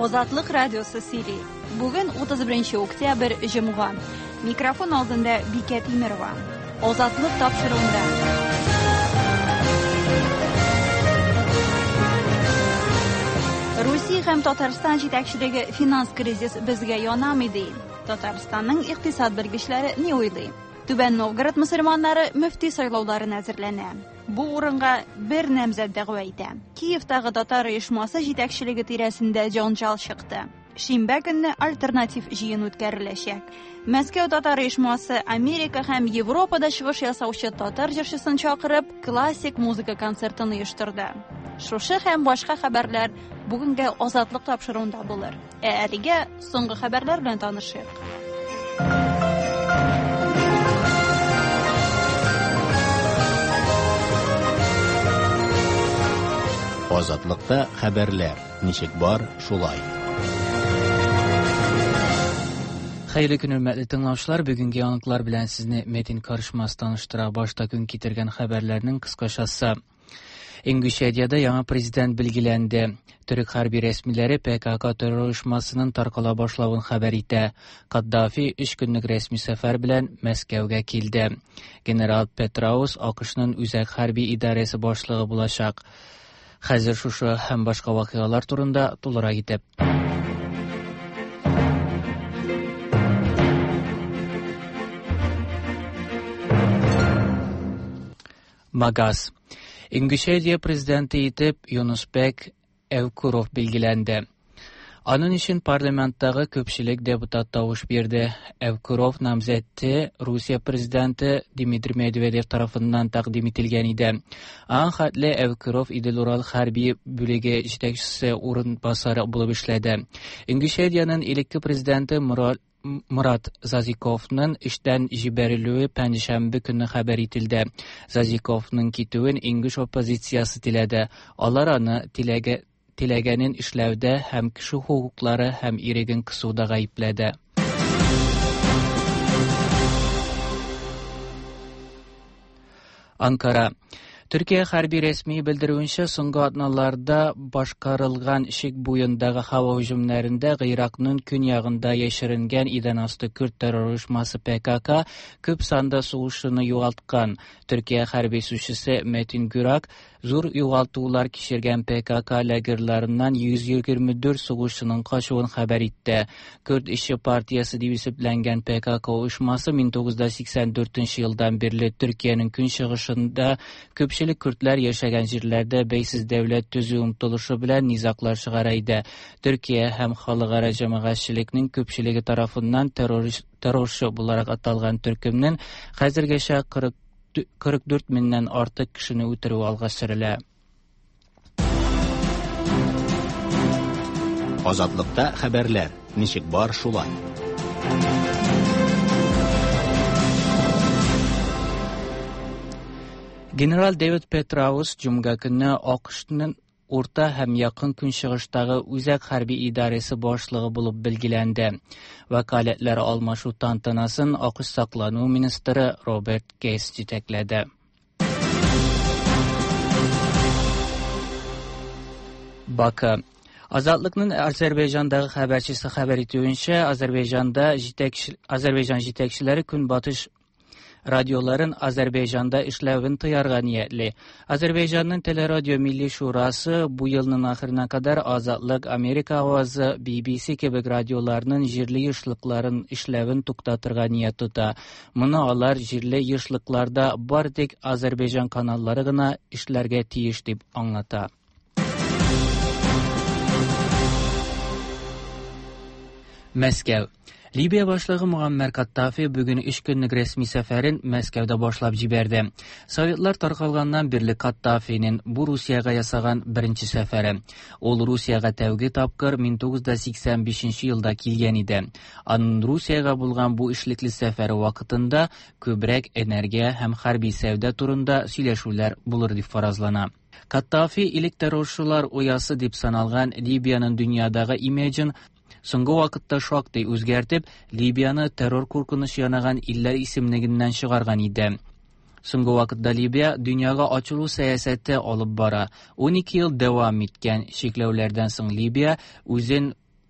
Ozodlik radiosi Siri. Bugün 31 oktyabr Cumhurbaşkanı. Mikrofon oldunda Biket Imirova. Ozodlik topshiruvida. Rossiya ham Tatariston yetakchiligi finans krizisi bizga yonamidi. Tataristonning iqtisod bilgichlari ne o'ylaydi? Tuban Novgorod musulmonlari muftiy saylovlarini hozirlanadi. Bu o'ringa bir nomzod da'voydi. Kiyevdagi Tatar uyushmasi yetakchiligi tirasida janjal chiqdi. Shanba kuni alternativ jiyun o'tkazilajak. Moskva Tatar uyushmasi Amerika ham Yevropada chiqish yasovchi Tatar jirshisini chaqirib, klassik muzika konsertini uyushtirdi. Shu ham boshqa xabarlar bugungi ozodlik topshiruvida bo'lar. Aliga so'nggi xabarlar bilan tanishing. Ozodlikda xabarlar nechik bor shulay. Xeyirli kun hürmetli dinləyicilər, bugünkü yanıqlar bilan sizni Metin Karışmaz tanıştıra başta gün getirgen xəbərlərinin qısqaşası. İngüşediyada yanı prezident bilgilendi. Türk harbi resmileri PKK terör uyuşmasının tarqala başlavın xəbər etdi. Kaddafi 3 günlük resmi səfər bilan Moskvaga keldi. General Petraeus AQShның Üzək Harbiy İdarəsi başlığı bulacaq. Hazır şu hem başka vakıyalar turunda to'liq aytib. Magaz. İngüşediya prezidenti etib Yunusbek Evkurov bilgilendi. Onun için parlamentdagi köpçülük deputat tavuş berdi. Evkurov namzeti Rusya prezidenti Dmitri Medvedev tarafından takdim etilgan edi. Xatli Evkurov İdil Ural harbiy bo'lagi yetakchisi o'rinbosari bo'lib ishladi. Ingushiyaning ilk prezidenti Murat Zazikovning ishdan jibariluvi panshanba kuni xabar etildi. Zazikovning ketuvining Ingush opozitsiyasi tiladi. Ular uni tilaganin ishlavda ham kishi huquqlari ham erigin qisuvda aybladi. Ankara. Türkiye harbiy resmi bildiruvuncha so'nggi atnalarda boshqarilgan ishik bo'yindagi havo hujumlarida Iroqning kunyog'ida yashiringan idanasti Kurd terror uyushmasi PKK ko'p sonda sug'ushini yo'qotgan. Türkiye harbiy suvchisi Metin Gürak zo'r yo'qotuvlar kechirgan PKK lagerlaridan 124 sug'ushchining qochuvini xabar etdi. Kurd ishchi partiyasi deb hisoblangan PKK uyushmasi 1984-yildan beri Türkiyening kunchig'ishida ko'pchilik Kurdlar yashagan yerlarda beysiz davlat tuzuv umtilishi bilan nizoqlar chiqaraydi. Turkiya ham xalqaro jamoatchilikning ko'pchiligi tomonidan terrorchi bo'larak atalgan turkumning hozirgacha 44 mingdan ortiq kishini o'tirib olg'ashtirildi. Ozodlikda xabarlar nechik bor shulay. General David Petraeus Cumhurbaşkanı kuni AQShning o'rta ham yaqin kunchig'ishdagi Uzak harbiy idorasi boshlig'i bo'lib belgilandi. Vakolatlar almashuv tantanasini AQSh saqlanuv ministri Robert Gates yetakladi. Bakı. Ozodlikning Ozarbayjondagi xabarchisi xabar etgancha, Ozarbayjon yetakchilari kunbotish radioların Azerbaycan'da işlevini tayarga niyetli. Azerbaycan'ın Teleradyo Milli Şurası bu yılın ahirine kadar Azadlık, Amerika Avazı, BBC gibi radyolarının jirli yışlıkların işlevini tuktatırga niyet tuta. Bunu alar jirli yışlıklarda bardik Azerbaycan kanalları gına işlerge tiyiş dip anlata. Moskva. Libiya başlığı Muammer Kaddafi bugün 3 günlük resmi seferin Moskvada başlap jiberdi. Sovetlar tarqalgandan birli Kaddafi'nin bu Rusiyaga yasagan birinci seferi. Ol Rusiyaga tevgi tapkır 1985 yılda kelgen idi. Anın Rusiyaga bulgan bu işlikli seferi vaqtında köbrek energiya hem harbiy sevda turunda söyleşular bulur deb farazlana. Kaddafi ilk terrorchilar oyası deb sanalgan Libiyanın dünyadagi imajin so'nggi vaqtda shoqday o'zgartib, Libiyani terror qo'rqinishi yonagan illar ismligidan chiqargan edi. So'nggi vaqtda Libiya dunyoga ochiluv siyosati olib bora. 12 yil davom etgan cheklovlardan so'ng Libiya o'zin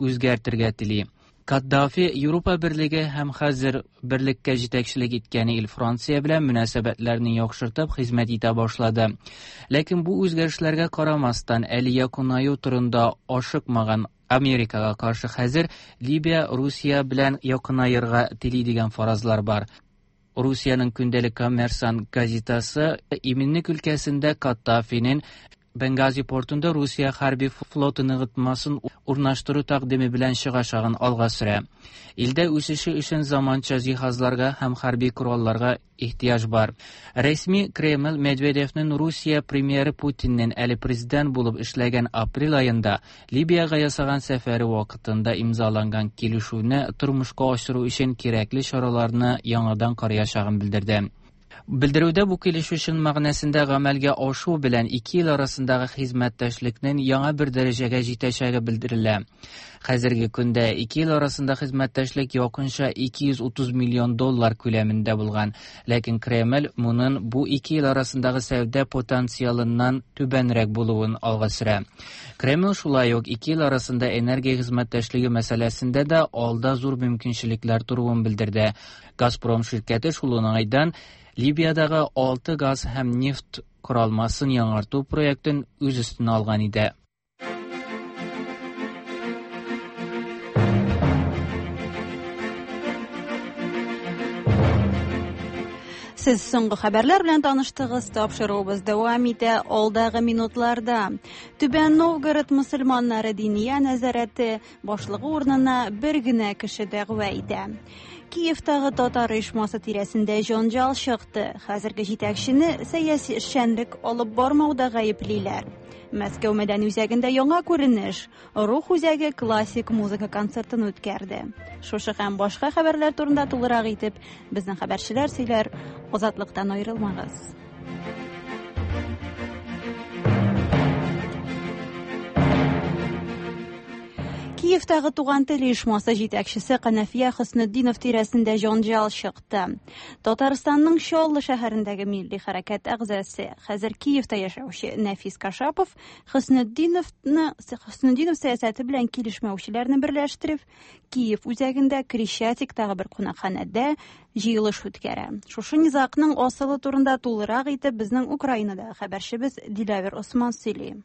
үзгәртергә тели. Каддафи Европа Берлеге һәм хәзер берлеккә җитәкчелек иткән ил Франция белән мөнәсәбәтләрне яхшыртып хезмәт итә башлады. Ләкин бу үзгәрешләргә карамастан, әле якынаю турында ашыкмаган Америкага каршы хәзер Либия Русия белән якынаерга тели дигән фаразлар бар. Русиянең көндәлек Коммерсант газетасы Именник өлкәсендә Каддафинең Бенгази портында Русия хәрби флотын ныгытмасын урнаштыру тәкъдиме белән чыгашагын алга сөрә. Илдә үсеше өчен заманча җиһазларга һәм хәрби коралларга ихтияҗ бар. Рәсми Кремль Медведевнең Русия премьеры Путиннең әле президент булып эшләгән апрель аенда Либиягә ясаган сәфәре вакытында имзаланган килешүне тормышка ашыру өчен кирәкле чараларны яңадан карыячагын белдерде. Белдерүдә бу килешүнең мәгънәсендә гамәлгә ашу белән ике ил арасындагы хезмәттәшлекнең яңа бер дәрәҗәгә җитәчәге белдерелә. Хәзерге көндә ике ил арасында хезмәттәшлек якынча 230 миллион доллар күләмендә булган, ләкин Кремль моның бу ике ил арасындагы сәүдә потенциалыннан түбәнрәк булуын алга сөрә. Кремль шулай ук ике ил арасында энергия хезмәттәшлеге мәсьәләсендә дә алда зур мөмкинчелекләр туруын белдерде. Газпром ширкәте шул уңайдан Либиядагы 6 газ һәм нефт коралмасын яңарту проектын үз өстенә алган иде. Сез соңгы хәбәрләр белән таныштыгыз, тапшыруыбыз дәвам итә алдагы минутларда. Түбән Новгород мөселманнары диния нәзарәте башлыгы урынына бер генә кеше дәгъва итә. Киевтагы татар оешмасы тирәсендә җанҗал чыкты. Хәзерге җитәкчене сәяси эшчәнлек алып бармауда гаеплиләр. Мәскәү мәдәни үзәгендә яңа күренеш. Рух үзәге классик музыка концертын үткәрде. Шушы һәм башка хәбәрләр турында тулырак итеп, безнең хәбәрчеләр сөйләр. Азатлыктан аерылмагыз. Киевтагы туган тел оешмасы җитәкчесе Канафия Хөснетдинов тирәсендә җанҗал чыкты. Татарстанның Чаллы шәһәрендәге милли хәрәкәт әгъзасы, хәзер Киевта яшәүче Нәфис Кашапов Хөснетдинов сәясәте белән килешмәүчеләрне берләштереп, Киев үзәгендә Крещатиктагы бер кунакханәдә җыелыш үткәрә. Шушы низакның асылы турында тулырак итеп безнең Украинадагы хәбәрчебез Дилавер Осман сөйли.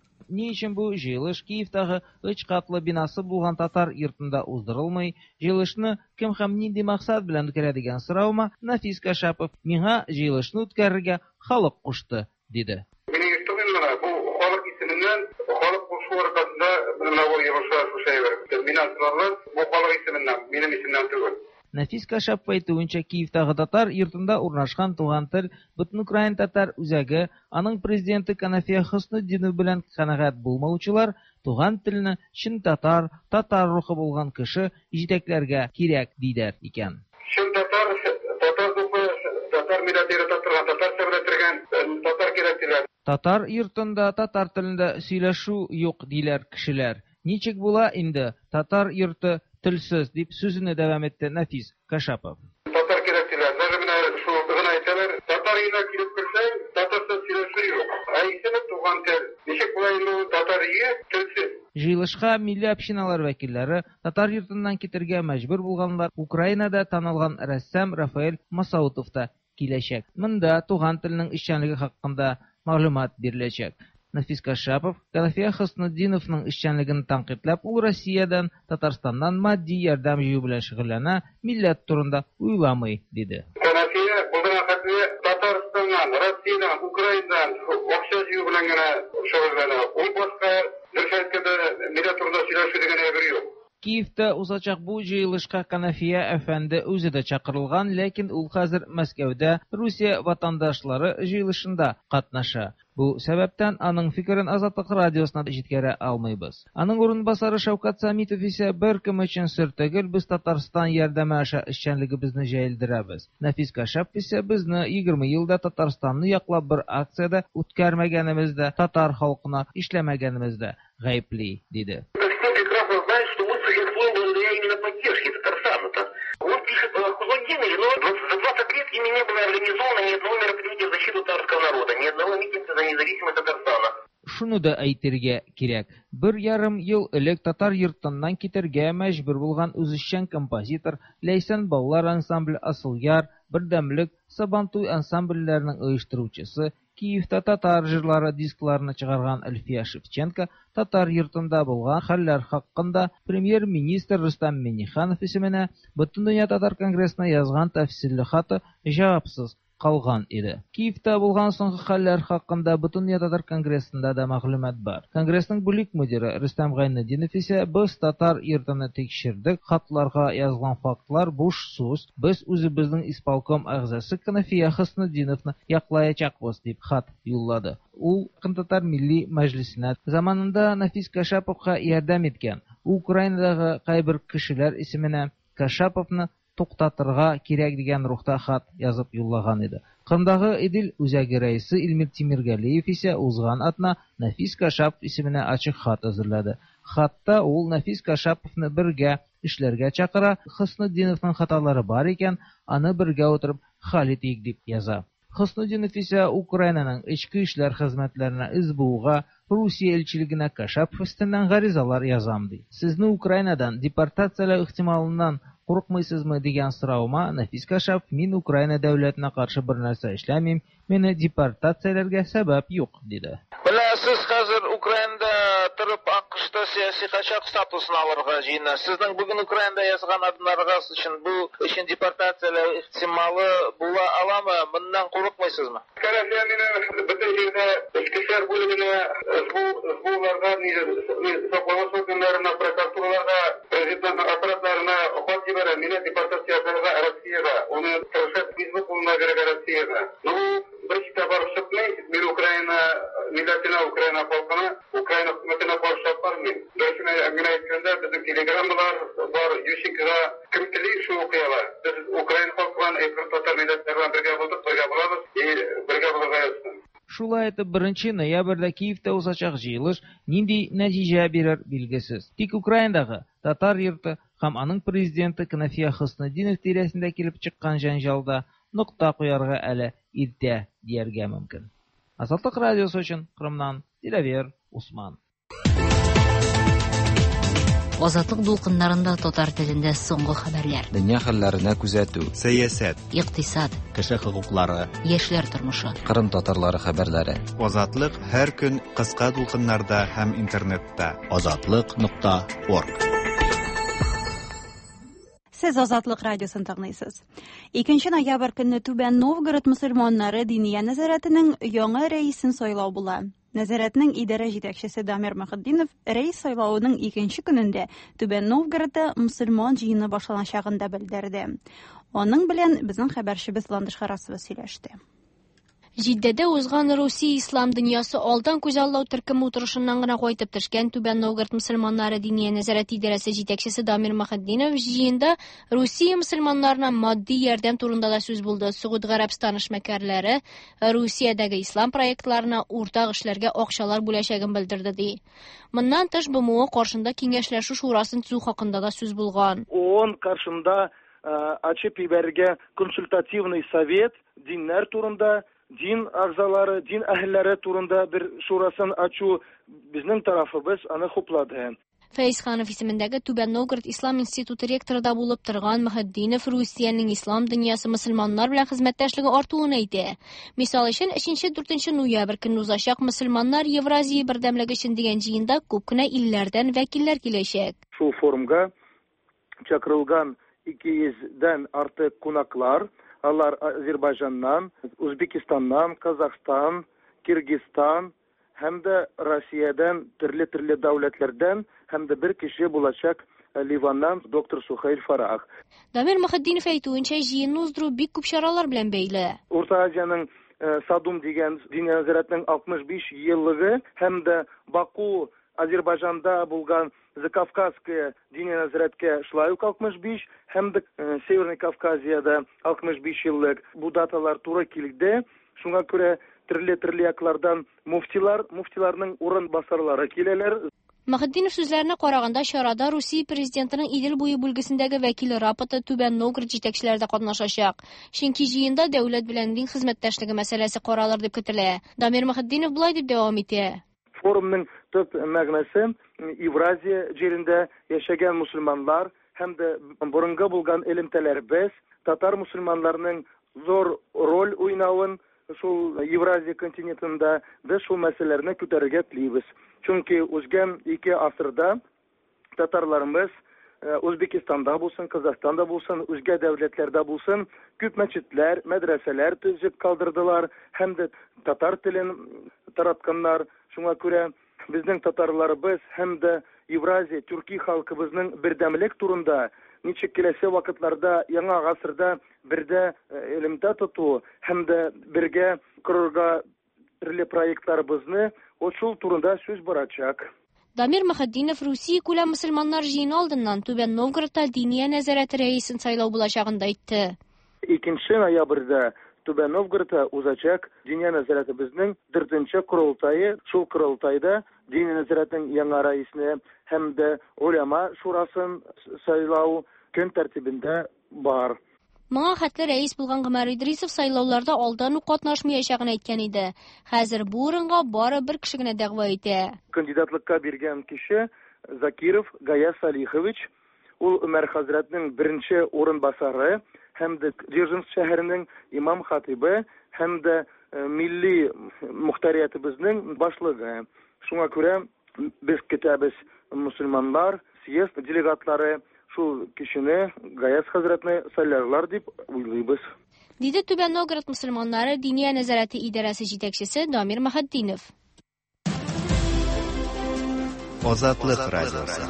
Ни өчен бу җыелыш Киевтагы 3 катлы бинасы булган татар йортында уздырылмый, җыелышны кем һәм нинди максат белән үткәрә дигән сорауга Нәфис Кашапов миңа җыелышны үткәрергә халык кушты, диде. Минем история бу халык исеменнән, халык кушу аркасында менә җыелышка кушалар. Минатлар бу халык исеменнән, минем исемнән түгел. Нәфис Кашапов әйтүенчә, Киевтагы татар йортында урнашкан туган тел бөтен Украин татар үзәге, аның президенты Канафия Хөснетдинов белән канәгать булмаучылар туган телне чын татар рухы булган кеше җитәкләргә кирәк диләр икән. Чын татар рухы, татар милләтенә татар сәбрәтергән татар кирәк диләр. Татар йортында татар телендә сөйләшү юк диләр кешеләр. Ничек була инде татар йорты телсез дип сүзенә дәвам итте Нәфис Кашапов. Татар кирәк диләр. Менә шу гына әйтәләр. Татар иле килеп керсәң, татарча сөйләшү юк. Исеме туган тел. Ничек була инде татар ие телсез. Җыелышка милли общиналар вәкилләре татар йортыннан китергә мәҗбүр булганлар. Украинада танылган рәссам Рафаэль Масаутов та киләчәк. Монда туган теленең эшчәнлеге хакында мәгълүмат биреләчәк. Нәфис Кашапов Канафия Хөснетдиновның эшчәнлеген тәнкыйтьләп, ул Россиядән, Татарстаннан матди ярдәм җыю белән шөгыльләнә, милләт турында уйламый, диде. Канафия булган хәтле Татарстаннан, Россиядән, Украинадан акча җыю белән генә шөгыльләнә. Ул башка нәрсәгә милләт турында сөйләшү дигән әйбер юк. Киевта узачак бу җыелышка Канафия әфәнде үзе дә чакырылган, ләкин ул хәзер Мәскәүдә Русия ватандашлары җыелышында катнаша. Бу сәбәптән аның фикерен Азатлык радиосына җиткерә алмыйбыз. Аның урынбасары Шәүкәт Самитов исә беркем өчен сер түгел, без Татарстан ярдәме аша эшчәнлегебезне җәелдерәбез. Нәфис Кашапов исә безне 20 елда Татарстанны яклап бер акциядә үткәрмәгәнебездә, татар халкына эшләмәгәнебездә гаепли, диде. За 20 лет ими не было организовано ни одного мероприятия в защиту татарского народа, ни одного митинга за независимость Татарстана. Шуны да әйтергә кирәк. 1,5 ел элек татар йортыннан китәргә мәҗбүр булган үзешчән композитор Ләйсән балалар ансамбле Асыл Яр, Бердәмлек, Сабантуй ансамбльләренең оештыручысы, Киевта татар җырлары дискларını чыгарган Әлфия Шевченко татар йортында булган хәлләр хакында премьер-министр Рөстәм Миңнеханов исеменә Бөтендөнья татар конгрессына язган тәфсилле хаты җавапсыз калган иде. Киевта булган соңгы хәлләр хакында Бөтендөнья татар конгрессында да мәгълүмат бар. Конгрессның бүлек мөдире Рөстәм Гайнетдинов исә без татар йортын тикшердек, хатларга язган фактлар буш сүз, без үзебезнең исполком әгъзасы Канафия Хөснетдиновны яклаячакбыз дип хат юллады. Ул Татар милли мәҗлисенә заманында Нафис Кашаповка ярдәм иткән. Украинадагы кайбер кешеләр исеменә Кашаповны туктатырга кирәк дигән рухта хат язып юллаган иде. Кырымдагы Идел үзәге рәисе Илмир Тимиргалиев исә узган атна Нафис Кашапов исеменә ачык хат әзерләде. Хатта ул Нафис Кашаповны бергә эшләргә чакыра, Хөснетдиновның хаталары бар икән, аны бергә утырып хәл итик дип яза. Хөснетдинов исә Украинаның ички эшләр хезмәтләренә СБУга, Русия элчилегенә Кашапов өстеннән гаризалар язам ди. Сезне Украинадан депортацияләү ихтималыннан курыкмыйсызмы дигән сораума Нафис Кашапов: мин Украина дәүләтенә каршы бер нәрсә эшләмим, мине депортацияләргә сәбәп юк диде. Сез хәзер Украинада торып АКШта сиясәт качак статусын алырга җыенасыз. Сезнең бүген Украинада язган адымнарыгыз өчен депортацияләү ихтималы була аламы? Моннан курыкмыйсызмы? Бөтен җирдә эшкәшләр бүлегенә СБУларга, саклау органнарына, прокуратураларга, президент аппаратларына хат җибәрә, мине депортацияләргә Россиягә, аны тырышып Facebook булмай бирә Россиягә. Bir kitaplar çıkmayı, bir Ukrayna milletine, Ukrayna halkına, Ukrayna hükümetine karşı yaparmayın. Böylesine emine etkinde bizim telegramlar var, Yushik'da kimtiliği şu okuyorlar. Biz Ukrayna halkına, Tatar milletlerine birge bulduk, birge bulamız, birge bulacağız. Шулай итеп, 1 ноябрьдә Киевта узачак җыелыш нинди нәтиҗә бирер билгесез. Тик Украинадагы татар йорты һәм аның президенты Канафия Хөснетдинов тирәсендә килеп чыккан җанҗалда нокта куярга әле иртә дияргә мөмкин. Азатлык радиосы өчен Кырымнан Диләвер Усман. Азатлык дулкыннарында татар телендә соңгы хәбәрләр. Дөнья хәлләренә күзәтү, сәясәт, Икътисад, кеше хокуклары, яшьләр тормышы. Кырым татарлары хәбәрләре. Азатлык һәр көн кыска дулкыннарда һәм интернетта. Азатлык.орг. Сез Азатлык радиосын тыңлыйсыз. 2 ноябрь көнне Түбән Новгород мөселманнары Диния нәзарәтенең яңа рәисен сайлау була. Нәзарәтнең идарә җитәкчесе Дамир Мөхәддинов рәис сайлауының 2нче көнендә Түбән Новгородта мөселман җыены башланачагын да белдерде. Аның белән безнең хәбәрчебез Ландыш Харасова сөйләште. Җиддәдә узган Русия ислам дөньясы алдан күзаллау төркеме утырышыннан гына кайтып төшкән Түбән Новгород мөселманнары Диния нәзарәт идарәсе җитәкчесе Дамир Мөхәддинов җыенда Русия мөселманнарына матди ярдәм турында да сүз булды. Сугуд Гарәбстан эшмәкәрләре Русиядәге ислам проектларына уртак эшләргә акчалар бүләчәген белдерде ди. Моннан тыш БМО каршында киңәшләшү шурасын төзү хакында да сүз булган. ООН каршында ачып ибәргә консультативный совет диннәр турында, дин агзалары, дин әһелләре турында бер шурасын ачу безнең тарафыбыз аны хуплады. Фәйз Ханов исемендәге Түбән Новгород Ислам институты ректоры да булып торган Мөхәддинов Русиянең ислам дөньясы мөселманнар белән хезмәттәшлеге артуын әйтә. Мисал өчен 3-4 ноябрь көнне узачак мөселманнар Евразия бердәмлеге өчен дигән җыенда күп кенә илләрдән вәкилләр киләчәк. Шул форумга чакырылган 200-дән артык кунаклар, алар Азербайҗаннан, Үзбекстаннан, Казахстан, Кыргызстан һәм дә Россиядән, төрле дәүләтләрдән, һәм дә бер кеше булачак Ливаннан доктор Сухайл Фарах. Дамир Мөхәддинов әйтүенчә, җыенны уздыру бик күп чаралар белән бәйле. Урта Азияның Садум дигән диния нәзарәтнең 65 еллыгы һәм дә Баку, Азербайҗанда булган Закавказская диния нәзарәткә шулай ук 65 һәм дә Северный Кавказиядә 65 еллык бу даталар туры килде. Шуңа күрә төрле яклардан муфтиларның урын басарлары киләләр. Мөхәддинов сүзләренә караганда, чарада Русия президентының Идел буе бүлгесендәге вәкиле Рапоты Түбән Новгород җитәкчеләре дә катнашачак. Чөнки җыенда дәүләт белән дин хезмәттәшлеге мәсьәләсе каралыр дип көтелә. Дамир Мөхәддинов булай дип дәвам итә. Forumның төп мәгънәсе Евразия җирендә яшәгән мусульманлар һәм дә борынгы булган элемтәләрбез татар мусульманларының зор роль уйнавын шул Евразия континентында без шул мәсьәләләрне күтәрергә телибез. Чөнки узган 2 асырда татарларыбыз Үзбекистанда булсын, Казахстанда булсын, үзгә дәүләтләрдә булсын, күп мәчетләр, мәдрәсәләр төзеп калдырдылар, һәм дә татар телен таратканнар. Шуңа күрә безнең татарларыбыз һәм дә Евразия, Төрки халкыбызның бердәмлек турында ничек киләсе вакытларда, яңа гасырда бердә элемтә тоту һәм дә бергә корырга төрле проектларыбызны шул турында сүз барачак. Дамир Мөхәддинов Русия күләм мөселманнар җыены алдыннан Түбән Новгородта Диния нәзарәте рәисен сайлау булачагын әйтте. 2 ноябрьдә Түбән Новгородта узачак Диния нәзарәте безнең 4нче курултайы. Шул курултайда Диния нәзарәтенең яңа рәисне һәм дә уляма шурасын сайлау көн тәртибендә бар. Моңа хәтле рәис булган Гомәр Идрисов сайлауларда алдан ук катнашмаячагын әйткән иде. Хәзер бу урынга бары бер кеше генә дәгъва итә. Кандидатлыкка биргән кеше Закиров Гаяс Салихович, ул Умар хәзрәтнең 1нче урынбасары һәм дә Дзержинск шәһәренең имам хатибы һәм дә милли мөхтәриятыбызның башлыгы. Шуңа күрә без көтәбез мусульманнар, съезд делегатлары шул кешене Гаяс хәзрәтне сайларлар дип уйлыйбыз. Диде Түбән Новгород мөселманнары Диния нәзарәте идарәсе җитәкчесе Дамир Мөхәддинов. Азатлык радиосы.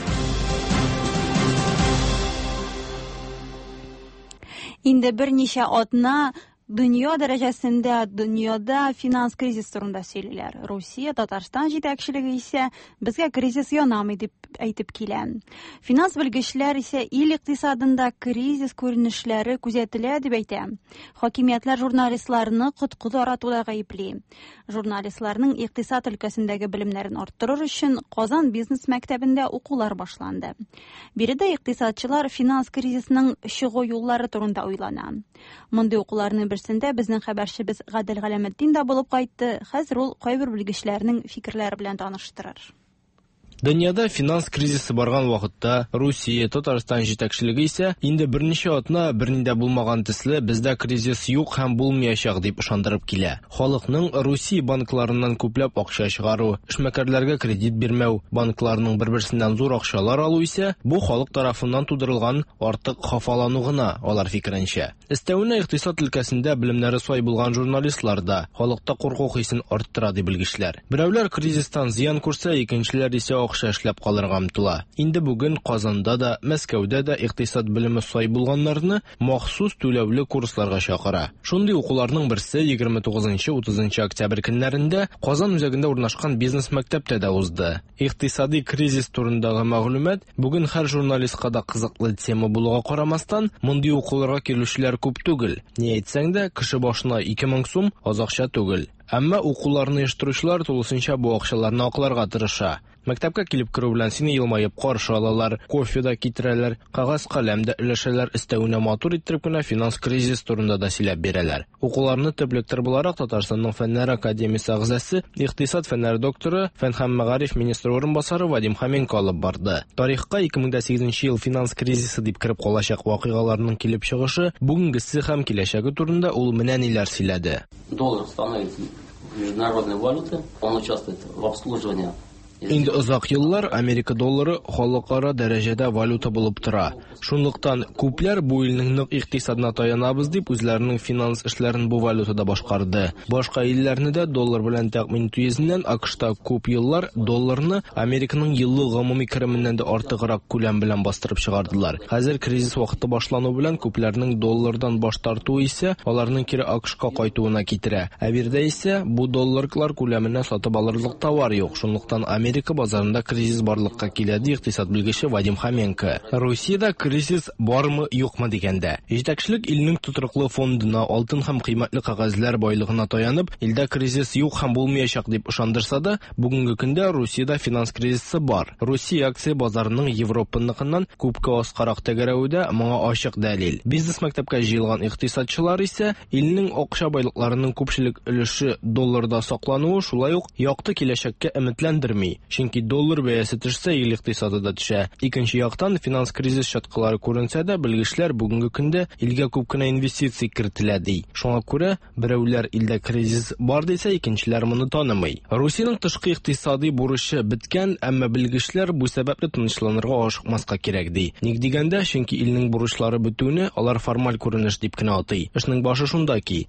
Инде берничә атна дөнья дәрәҗәсендә дөньяда финанс кризис турында сөйлиләр. Русия, Татарстан җитәкчелеге исә безгә кризис янамый дип әйтеп килә. Финанс белгечләр исә ил икътисадында кризис күренешләре күзәтелә дип әйтә. Хакимиятләр журналистларны коткы аратуда гаепли. Журналистларның икътисад өлкәсендәге белемнәрен арттырыр өчен Казан бизнес мәктәбендә укулар башланды. Биредә икътисадчылар финанс кризисының чыгу юллары турында уйлана. Мондый укуларны берсендә безнең хәбәрчебез Гадел Галәметдин дә булып кайтты. Хәзер ул кайбер белгечләрнең фикерләре белән таныштырыр. Дөньяда финанс кризисы барган вакытта Русия, Татарстан җитәкчелеге исә инде берничә атна бернидә булмаган төсле бездә кризис юк һәм булмаячак дип ышандырып килә. Халыкның Русия банкларыннан күпләп акча чыгару, эшмәкәрләргә кредит бирмәү, банкларның бер-берсеннән зур акчалар алу исә бу халык тарафыннан тудырылган артык хафалану гына, алар фикеренчә. Өстәвенә икътисад өлкәсендә белемнәре сай булган журналистлар да халыкта курку хисен арттыра дип белгечләр. Берәүләр кризистан зыян күрсә, икенчеләр исә акча эшләп калырга омтыла. Инде бүген Казанда да, Мәскәүдә дә икътисад белеме сай булганнарны махсус түләүле курсларга чакыра. Шундый укуларның берсе 29-30 октябрь көннәрендә Казан үзәгендә урнашкан бизнес мәктәптә дә узды. Икътисади кризис турындагы мәгълүмат бүген һәр журналистка да кызыклы тема булуга карамастан, мондый укуларга килүчеләр күп түгел. Ни әйтсәң дә, кеше башына 2000 сум аз акча түгел. Әмма укуларны оештыручылар тулысынча бу акчаларны акларга тырыша. Мәктәпкә килеп керү белән сине елмаеп каршы алалар, кофе да китерәләр, кагаз каләм дә өләшәләр, өстәвенә матур иттереп кенә финанс кризис турында да сөйләп бирәләр. Укуларны төп лектор буларак Татарстанның фәннәр академиясе әгъзасы, икътисад фәннәре докторы, фән һәм мәгариф министры орынбасары Вадим Хоменко алып барды. Тарихка 2008 ел финанс кризисы дип кирип калачак вакыйгаларның килеп чыгышы, бүгенгесе һәм киләчәге турында ул менә ниләр сөйләде. Доллар становится международной валютой, он участвует в обслуживании. Инде озак еллар Америка доллары халыкара дәрәҗәдә валюта булып тора. Шунлыктан күпләр бу илнең нык икътисадына таянабыз дип үзләренең финанс эшләрен бу валютада башкарды. Башка илләрне дә доллар белән тәэмин итү йөзеннән АКШта күп еллар долларны Американың еллык гомуми кеременнән дә артыграк күләм белән бастырып чыгардылар. Хәзер кризис вакыты башлану белән күпләрнең доллардан баш тартуы исә аларның кире АКШка кайтуына китерә. Ә бирдә исә бу долларлар күләменә сатып алырлык товар юк. Шунлыктан Америка Америка базарында кризис барлыкка килә ди икътисад белгече Вадим Хоменко. Россиядә кризис бармы, юкмы дигәндә, җитәкчелек илнең тутырыклы фондына, алтын һәм кыйммәтле кагазьләр байлыгына таянып, илдә кризис юк һәм булмаячак дип ышандырса да, бүгенге көндә Россиядә финанс кризисы бар. Россия акция базарының Европаныкыннан күпкә аскарак тәгәрәвүдә моңа ачык дәлил. Бизнес мәктәпкә җыелган икътисадчылар исә илнең акча байлыкларының күпчелек өлеше долларда саклануы шулай ук якты киләчәккә өметләндерми. Чөнки доллар бәясе төшсә, ил икътисады да төшә. Икенче яктан, финанс кризис чаткылары күренсә дә, белгечләр бүгенге көндә илгә күп кенә инвестиция кертелә ди. Шуңа күрә берәүләр илдә кризис бар дисә, икенчеләр моны танымый. Русиянең тышкы икътисади бурычы беткән, әмма белгечләр бу сәбәпле тынычланырга ашыкмаска кирәк ди. Ник дигәндә, чөнки илнең бурычлары бетүне алар формаль күренеш дип кенә атый. Эшнең башы шунда ки.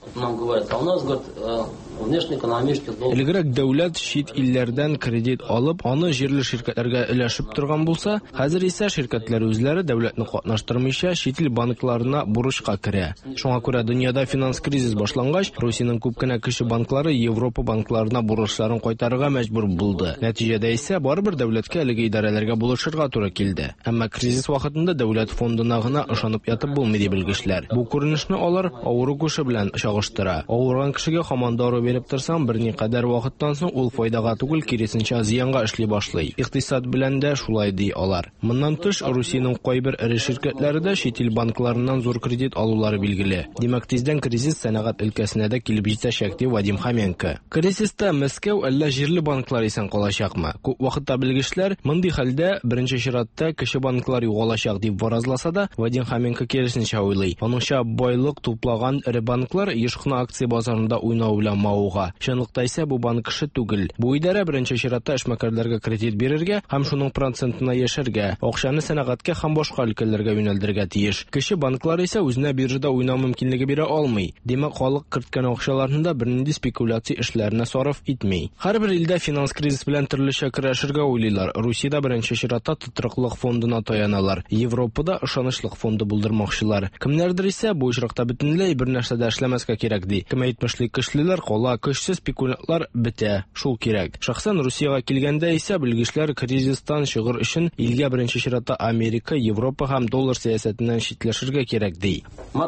Элегрәк дәүләт чит илләрдән кредит алып, аны җирле ширкәтләргә өләшеп торган булса, хәзер исә ширкәтләр үзләре дәүләтне катнаштырмыйча чит ил банкларына бурычка керә. Шуңа күрә дөньяда финанс кризис башлангач, Россиянең күп кенә кече банклары Европа банкларына бурычларын кайтарырга мәҗбүр булды. Нәтиҗәдә исә барыбер дәүләткә әлеге идарәләргә булышырга туры килде. Әмма кризис вакытында дәүләт фондына гына ышанып ятып булмый ди белгечләр. Бу күренешне алар авыру күше белән чагыштыра. Авырган кешегә һаман дару берип торсаң, берникадәр вакыттан соң ул файдага түгел, киресенчә зыянга эшли башлый. Икътисад белән дә шулай ди алар. Моннан тыш, Русиянең кайбер эре ширкәтләре дә чит ил банкларыннан зур кредит алулары билгеле. Димәк, тиздән кризис сәнәгать өлкәсенә дә килеп җитәчәк ди Вадим Хоменко. Кризиста Мәскәү әллә җирле банклар исән калачакмы? Күп вакытта белгечләр мондый хәлдә беренче чиратта кече банклар югалачак дип фаразласа да, Вадим Хоменко киресенчә уйлый. Аныңча, байлык туплаган эре банклар ешкына акция базарында уйнау белән мауга. Чынлыкта исә бу банк кеше түгел. Бу идарә беренче чиратта эшмәкәрләргә кредит бирергә һәм шуның процентына яшәргә, акчаны сәнәгатькә һәм башка өлкәләргә юнәлдерергә тиеш. Кеше банклар исә үзенә биржада уйнау мөмкинлеге бирә алмый. Димәк, халык керткән акчаларны да бернинди спекуляция эшләренә сарыф итми. Һәрбер илдә финанс кризис белән төрлечә көрәшергә уйлыйлар. Русиядә беренче чиратта тотрыклык фондына таяналар. Европада ышанычлык фонды булдырмакчылар. Кемнәрдер исә бу очракта бөтенләй бер нәрсә дә эшләмәскә кирәк ди. Кем әйтмешли, көчлеләр кала, көчсез спекулянтлар бетә. Шул кирәк. Шәхсән Русиягә килгәндә исә белгечләр кризистан чыгыр өчен илгә беренче чиратта Америка, Европа һәм доллар сәясәтеннән читләшергә кирәк ди.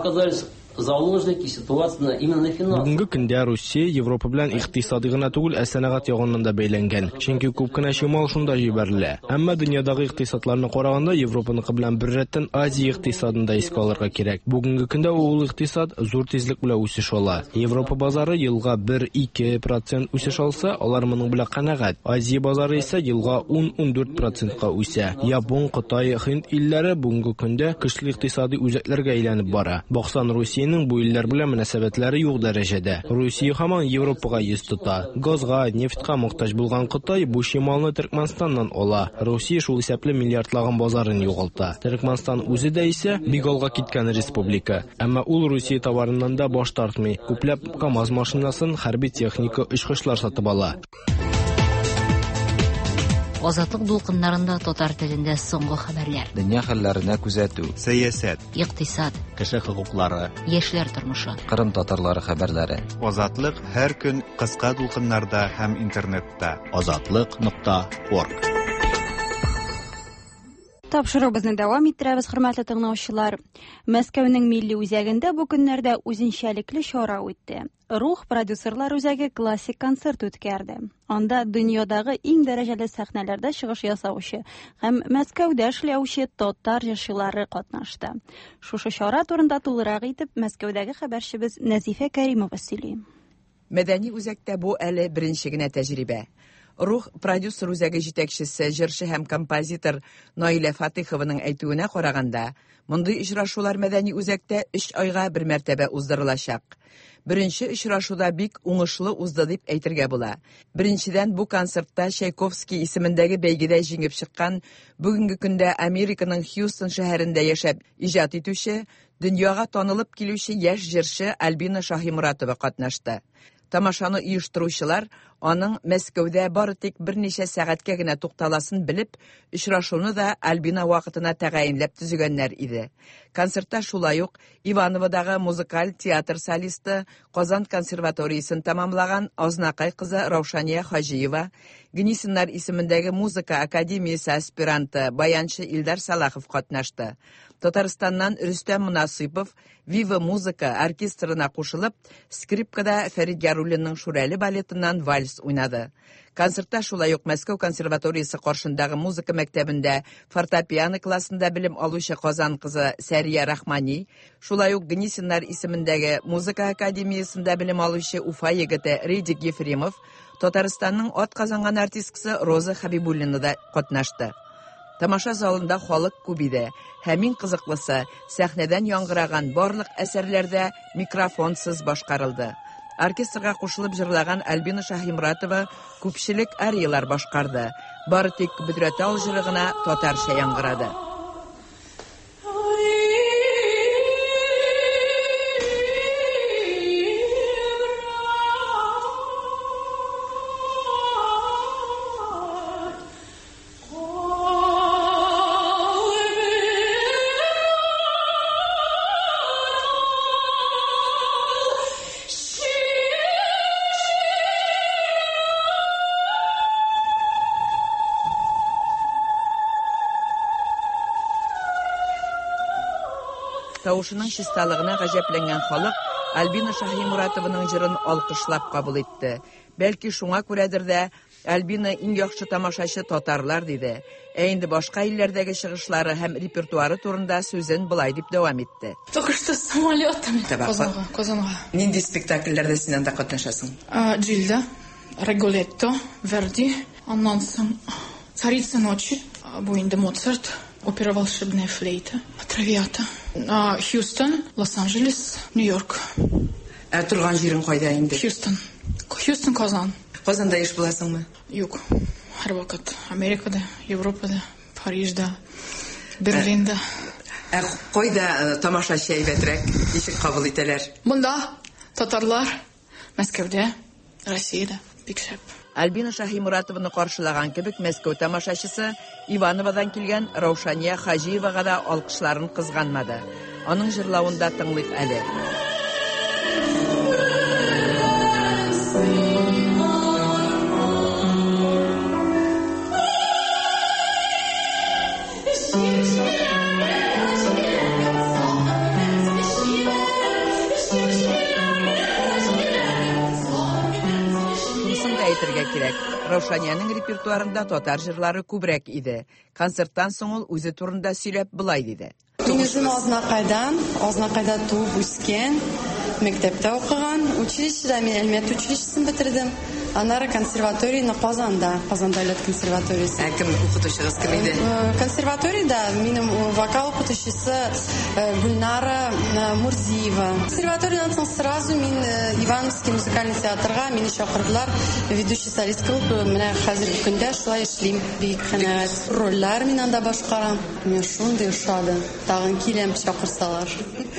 Заложники ситуации именно финанс. Бүгенге көндә Россия Европа белән икътисади гына түгел, сәнәгать ягыннан да бәйләнгән. Чөнки күп кенә чимал шунда җибәрелә. Әмма дөньядагы икътисадларны караганда Европаныкы белән бер рәттән Азия икътисадында искә алырга кирәк. Бүгенге көндә ул икътисад зур тизлек белән үсеш ала. Европа базары елга 1-2% үсеш алса, алар моның белән канәгать. Азия базары исә елга 10-14%ка үсә. Япон, Кытай, Һинд илләре бүгенге көндә көчле икътисади үзәкләргә әйләнеп бара. Баксан Россия бу илләр белән мөнәсәбәтләре юк дәрәҗәдә. Россия һаман Европага йөз тота. Газга, нефтькә мохтаҗ булган Кытай бу чималны Төркмәнстаннан ала. Россия шул исәпле миллиардлаган базарын югалта. Төркмәнстан үзе дә исә бик алга киткән республика. Әмма ул Россия товарыннан да баш тартмый. Күпләп КАМАЗ машинасын, хәрби техника, очкычлар сатып ала. Азатлык дулкыннарында татар телендә соңгы хәбәрләр. Дөнья хәлләренә күзәтү, сәясәт, икътисад, кеше хокуклары, яшьләр тормышы. Кырым татарлары хәбәрләре. Азатлык һәр көн кыска дулкыннарда һәм интернетта. Азатлык.орг. Тапшырыбызны дәвам иттерәбез, хөрмәтле тыңлаучылар. Мәскәүнең милли үзәгендә бу көннәрдә үзенчәлекле чара үтте. Рух продюсерлар үзәге классик концерт үткәрде. Анда дөньядагы иң дәрәҗәле сәхнәләрдә чыгыш ясаучы һәм Мәскәүдә эшләүче татар җырчылары катнашты. Шушы чара турында тулырак итеп Мәскәүдәге хәбәрчебез Нәзифә Кәримова сөйли. Мәдәни үзәктә бу әле беренче генә тәҗрибә. Рух продюсер үзәге җитәкчесе, җырчы һәм композитор Наилә Фатыйхованың әйтүенә караганда, мондый очрашулар мәдәни үзәктә 3 айга бер мәртәбә уздырылачак. Беренче очрашуда бик уңышлы узды дип әйтергә була. Беренчедән, бу концертта Чайковский исемендәге бәйгедә җиңеп чыккан, бүгенге көндә Американың Хьюстон шәһәрендә яшәп иҗат итүче, дөньяга танылып килүче яшь җырчы Альбина Шаһимуратова катнашты. Тамашаны оештыручылар аның Мәскәүдә бары тик берничә сәгатькә генә тукталасын белеп, очрашуны да Альбина вакытына тәгаенләп төзегәннәр иде. Концертта шулай ук Ивановодагы музыкаль театр солисты, Казан консерваториясын тамамлаган Азнакай кызы Раушания Хаҗиева, Гнисиннар исемендәге музыка академиясе аспиранты баянчы Илдар Салахов катнашты. Татарстаннан Рөстәм Мунасыйпов Viva музыка оркестрына кушылып, скрипкада Фәрит Яруллинның Шүрәле балетыннан вальс уйнады. Концертта шулай ук Мәскәү консерваториясе каршындагы музыка мәктәбендә фортепиано классында белем алучы Казан кызы Сәрия Рахмани, шулай ук Гнисиннар исемендәге музыка академиясендә белем алучы Уфа егете Рейдик Ефремов, Татарстанның атказанган артисткасы Роза Хабибуллина да катнашты. Тамаша залында халык күп иде. Һәм иң кызыклысы, сәхнәдән яңгыраган барлык әсәрләрдә микрофонсыз башкарылды. Оркестрга кушылып җырлаган Альбина Шаһимуратова күпчелек ариялар башкарды. Бары тик Бүдрәтал җыры гына татарча яңгырады. Тавышының чисталыгына гаҗәпләнгән халык Альбина Шаһимуратованың җырын алкышлап кабул итте. Бәлки шуңа күрәдер дә Альбина иң яхшы тамашачы татарлар диде. Инде башка илләрдәге чыгышлары һәм репертуары турында сүзен булай дип дәвам итте. Только что самолетами Казанга. Нинди спектакльләрдә синең дә катнашасың? Джильда, Rigoletto, Верди, аннан соң Царица ночи, бу инде Моцарт, опера волшебная флейта, Травиата. Хьюстон, Лос-Анджелес, Нью-Йорк. Турган җирең кайда инде? Хьюстон, Казан. Казанда еш буласыңмы? Юк. Һәрвакыт Америкада, Европада, Парижда, Берлинда. Кайда тамашачы әйбәтрәк, ничек кабул итәләр? Монда татарлар, Мәскәүдә, Россиядә, бик шәп. Альбина Шаһимуратованы каршылаган кебек Мәскәү тамашачысы Ивановодан килгән Раушания Хаҗиевага да алкышларын кызганмады. Аның җырлавында тыңлыйк әле. Раушанияның репертуарында татар җырлары күбрәк иде. Концерттан соң ул үзе турында сөйләп булай диде. Мин үзем Азнакайда туып үскән, мәктәптә укыган, училищеда мин Әлмәт училищесын бетердем. Аннары консерваторияны Казанда дәүләт консерваториясы. Кем укытучыгыз кем иде? Консерваториядә минем вокал укытучысы Гульнара Мурзиева. Консерваториядан соң сразу мин Ивановский музыкальный театрга мине чакырдылар. Ведущий солист кылып, менә хәзерге көндә шулай эшлим. Бик канәгать. Рольләр мин анда башкарам. Мин шундый ошады. Тагын киләм чакырсалар.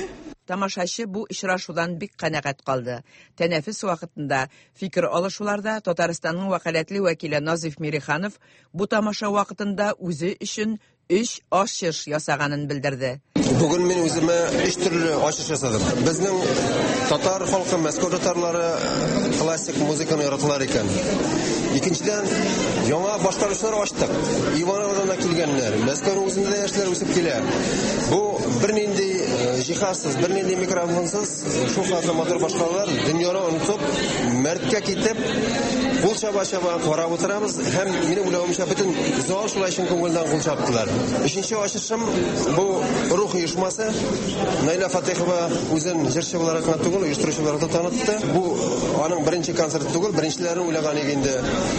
Тамашачы бу очрашудан бик канәгать калды. Тәнәфес вакытында фикер алышуларда Татарстанның вәкаләтле вәкиле Назиф Мириханов бу тамаша вакытында үзе өчен 3 ачыш ясаганын белдерде. Бүген мин үземә 3 төрле ачыш ясадым. Безнең татар халкы, Мәскәү татарлары классик музыканы яраталар икән. Икенчедән, яңа башкаручылар ачтык. Ивановодан килгәннәр, Мәскәүнең үзендә дә яшьләр үсеп килә. Бу бернинди җиһазсыз, бернинди микрофонсыз, шул хәтле мотор башкалар дөньяны онытып, мәрткә китеп, кул чаба-чаба карап утырабыз һәм минем уйлавымча бөтен зал шулай өчен күңелдән кул чаптылар. Өченче ачышым бу рух оешмасы. Найла Фатихова үзен җырчы буларак түгел, оештыручы буларак танытты. Бу аның беренче концерты түгел, беренчеләрен уйлаган инде.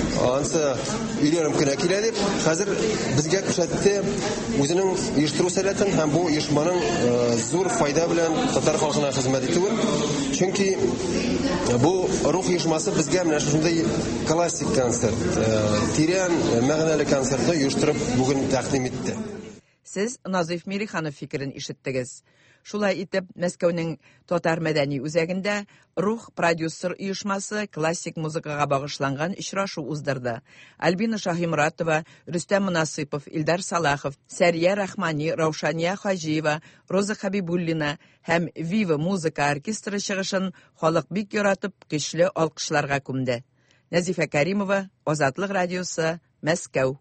Ансы өйләрем кенә килә дип, хәзер безгә күрсәтте үзенең оештыру сәләтен һәм бу оешманың зур файда белән татар халкына хезмәт итүен. Чөнки бу рух оешмасы безгә менә шундый классик концерт, тирән мәгънәле концертны оештырып бүген тәкъдим итте. Сез Назиф Мириханов фикерен ишеттегез. Шулай итеп, Мәскәүнең Татар мәдәни үзәгендә Рух продюсер оешмасы классик музыкага багышланган очрашу уздырды. Альбина Шаһимуратова, Рөстәм Мунасыйпов, Илдар Салахов, Сәрия Рахмани, Раушания Хаҗиева, Роза Хабибуллина һәм Viva музыка оркестры чыгышын халык бик яратып, көчле алкышларга күмде. Назифа Кәримова, Азатлык радиосы, Мәскәү.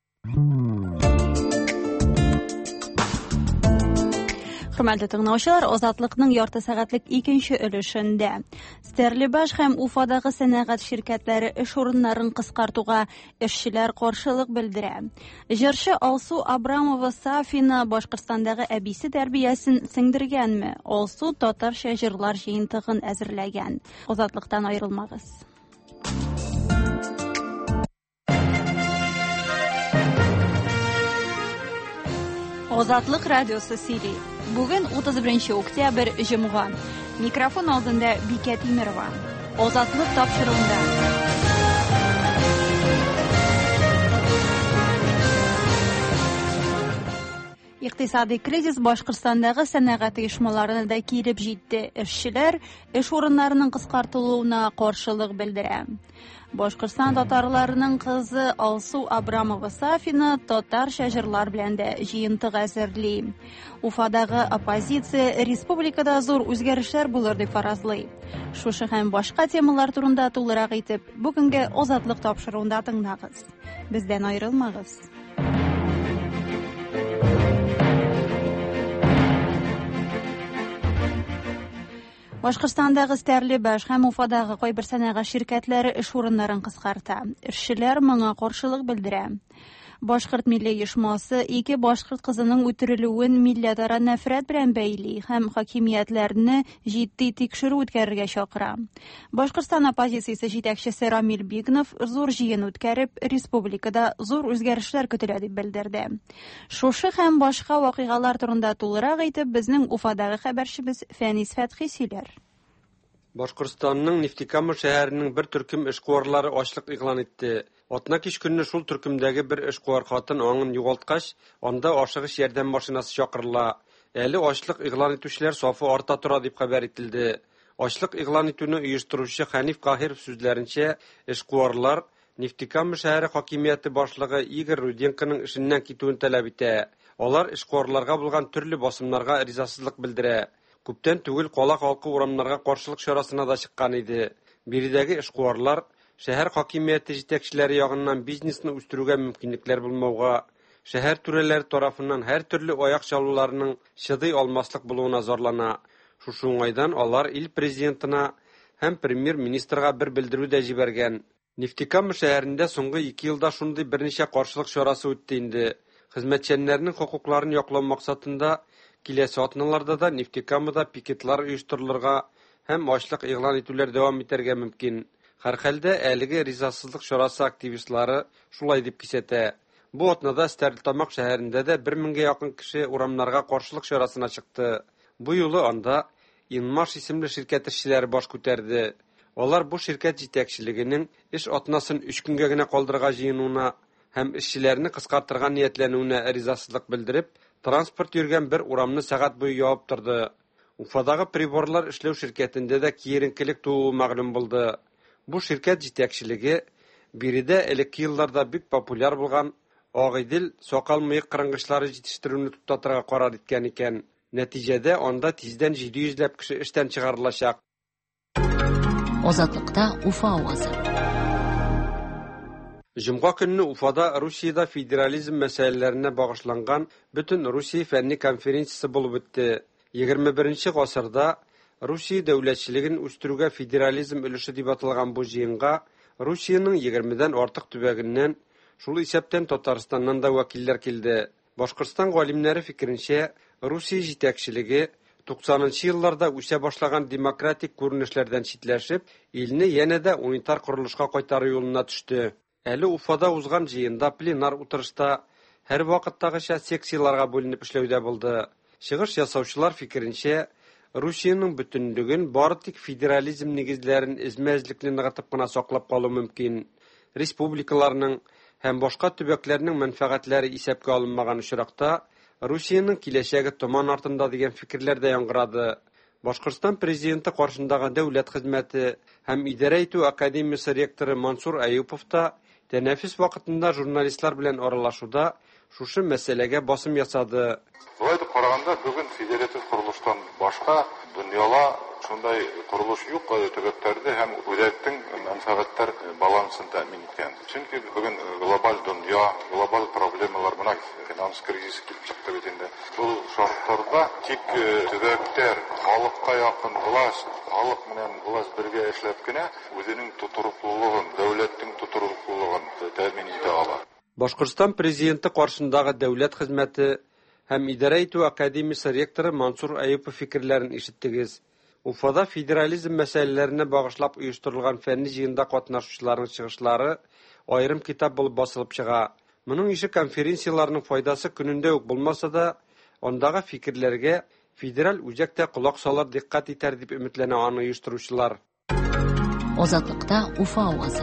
Хөрмәтле тыңлаучылар, Азатлыкның ярты сәгатьлек икенче өлешендә Стәрлебаш һәм Уфадагы сәнәгать ширкәтләре эш урыннарын кыскартуга эшчеләр каршылык белдерә. Җырчы Алсу Абрамова Сафина Башкортстандагы әбисе тәрбиясен сеңдергәнме? Алсу татарча җырлар җыентыгын әзерләгән. Азатлыктан аерылмагыз. Азатлык радиосы сөйли. Бүген 31 октябрь җомга. Микрофон алдында Бикә Тимерова. Азатлык тапшыруында. Икътисади кризис Башкортстандагы сәнәгать оешмаларына да килеп җитте. Эшчеләр эш урыннарының кыскартылуына каршылык белдерә. Башкортстан татарларының кызы Алсу Абрамова Сафина татарча җырлар белән дә җыентык әзерли. Уфадагы оппозиция республикада зур үзгәрешләр булыр дип фаразлый. Шушы һәм башка темалар турында тулырак итеп, бүгенге Азатлык тапшыруында тыңлагыз. Бездән аерылмагыз. Башкортстандагы Стәрлебаш һәм Уфадагы кайбер сәнәгать ширкәтләре эш урыннарын кыскарта. Эшчеләр моңа каршылык белдерә. Башкорт милли оешмасы ике башкорт кызының үтерелүен милләтара нәфрәт белән бәйли һәм хакимиятләрне җитди тикшерү үткәрергә чакыра. Башкортстан оппозициясе җитәкчесе Рамил Бигнов зур җыен үткәреп, республикада зур үзгәрешләр көтелә дип белдерде. Шушы һәм башка вакыйгалар турында тулырак әйтеп, безнең Уфадагы хәбәрчебез Фәнис Фәтхи сөйләр. Башкортстанның Нефтекама шәһәренең бер төркем эшкуарлары ачлык игълан итте. Атна кич көнне шул төркемдәге бер эшкуар хатын аңын югалткач, анда ашыгыч ярдәм машинасы чакырыла. Әле ачлык игълан итүчеләр сафы арта тора дип хәбәр ителде. Ачлык игълан итүне оештыручы Хәниф Каһиров сүзләренчә, эшкуарлар Нефтекама шәһәре хакимияте башлыгы Игорь Руденконың эшеннән китүен таләп итә. Алар эшкуарларга булган төрле басымнарга ризасызлык белдерә. Күптән түгел кала халкы урамнарга каршылык чарасына да чыккан иде. Биредәге эшкуарлар шәһәр хакимияте җитәкчеләре ягыннан бизнесны үстерүгә мөмкинлекләр булмауга, шәһәр түрәләре тарафыннан һәр төрле аяк чалуларның чыдый алмаслык булуына зарлана. Шушы уңайдан алар ил президентына һәм премьер-министрга бер белдерү дә җибәргән. Нефтекама шәһәрендә соңгы 2 елда шундый берничә каршылык чарасы үтте инде. Хезмәтчәннәрнең хокукларын яклау максатында киләсе атналарда да Нефтекамада пикетлар оештырылырга һәм ачлык игълан итүләр дәвам итәргә мөмкин. Һәрхәлдә әлеге ризасызлык чарасы активистлары шулай дип кисәтә. Бу атнада Стәрлетамак шәһәрендә дә 1000-гә якын кеше урамнарга каршылык чарасына чыкты. Бу юлы анда Инмаш исемле ширкәт эшчеләре баш күтәрде. Алар бу ширкәт җитәкчелегенең эш атнасын 3 көнгә генә калдырырга җыенуына һәм эшчеләрне кыскартырга ниятләнүенә ризасызлык белдереп, транспорт йөргән бер урамны сәгать буе ябып торды. Уфадагы приборлар эшләү ширкәтендә дә киеренкелек тууы мәгълүм булды. Бу ширкәт җитәкчелеге биредә элекке елларда бик популяр булган Агыйдел сакал-мыек кырынгычлары җитештерүне туктатырга карар иткән икән. Нәтиҗәдә анда тиздән 700 кеше эштән чыгарылачак. Азатлыкта Уфа авазы. Җомга көнне Уфада Русиядә федерализм мәсьәләләренә багышланган бөтен Русия фәнни конференциясе булып үтте. 21 гасырда Русия дәүләтчелеген үстерүгә федерализм өлеше дип аталган бу җыенга Русиянең 20дән артык төбәгеннән, шул исәптән Татарстаннан да вәкилләр килде. Башкортстан галимнәре фикеренчә, Русия җитәкчелеге 90нчы елларда үсә башлаган демократик күренешләрдән читләшеп, илне янәдә унитар курылышка кайтару юлына төште. Әле Уфада узган җыенда пленар утырышта һәр вакыттагыча секцияларга бүленеп эшләүдә булды. Чыгыш ясаучылар фикеренчә, Русиянең бөтенлеген бары тик федерализм нигезләрен измәзлекне ныгытып кына саклап калу мөмкин. Республикаларның һәм башка төбәкләрнең мәнфәгатьләре исәпкә алынмаган очракта Русияның киләчәге томан артында дигән фикерләр дә яңгырады. Башкортстан президенты каршындагы дәүләт хезмәте һәм идарә итү академиясе ректоры Мансур Аюпов та тәнәфис вакытында журналистлар белән аралашуда шушы мәсьәләгә басым ясады. Булай дип караганда, бүген федератив курылыштан башка дөньяда шундай курылыш юк, төбәкләрдә һәм үзәктең мәнфәгатьләр балансын тәэмин иткән. Чөнки бүген глобаль дөнья, глобаль проблемалар белән финанс кризисы килеп чыкты бит инде. Бу шартларда тик төбәкләр халыкка якын власть, халык белән власть бергә эшләп кенә үзенең тутыруклылыгын, дәүләттең тутыруклылыгын тәэмин итә ала. Башкортстан президенты каршындагы дәүләт хезмәте һәм идарә итү академиясе ректоры Мансур Аюпов фикерләрен ишеттегез. Уфада федерализм мәсьәләләренә багышлап оештырылган фәнни җыенда катнашучыларның чыгышлары аерым китап булып басылып чыга. Моның ише конференцияларның файдасы көнендә үк булмаса да, андагы фикерләргә федераль үзәктә колак салыр, диккәт итәр дип өметләнә аны оештыручылар. Азатлыкта Уфа авазы.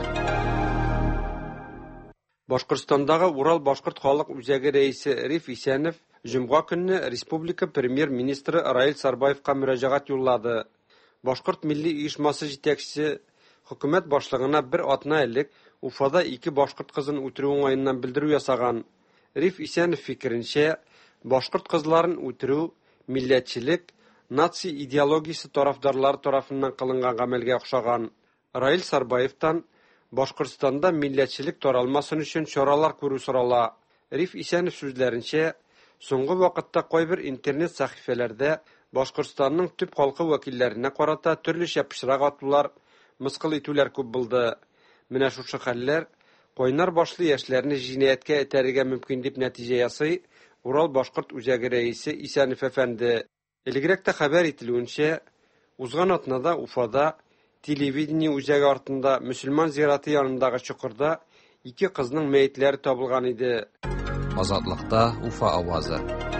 Башкортстандагы Урал башкорт халык үзәге рәисе Риф Исәнов җомга көнне республика премьер-министры Раил Сарбаевка мөрәҗәгать юллады. Башкорт милли оешмасы җитәкчесе хөкүмәт башлыгына бер атна элек Уфада 2 башкорт кызын үтерү уңаеннан белдерү ясаган. Риф Исәнов фикеренчә, башкорт кызларын үтерү милләтчелек, нация идеологиясе тарафдарлары тарафыннан кылынган гамәлгә охшаган. Раил Сарбаевтан Башкортстанда милләтчелек таралмасын өчен чаралар күрү сорала. Риф Исәнов сүзләренчә, соңгы вакытта кайбер интернет сәхифәләрдә Башкортстанның төп халкы вәкилләренә карата төрлечә пычрак атулар, мыскыл итүләр күп булды. Менә шушы хәлләр кайнар башлы яшьләрне җинаяткә этәрергә мөмкин дип нәтиҗә ясый Урал башкорт үзәге рәисе Исәнов әфәнде. Элегрәк тә хәбәр ителүенчә, узган атнада Уфада телевидение үзәге артында мөселман зираты янындагы чокырда 2 кызның мәетләре табылган иде. Азатлыкта Уфа авазы.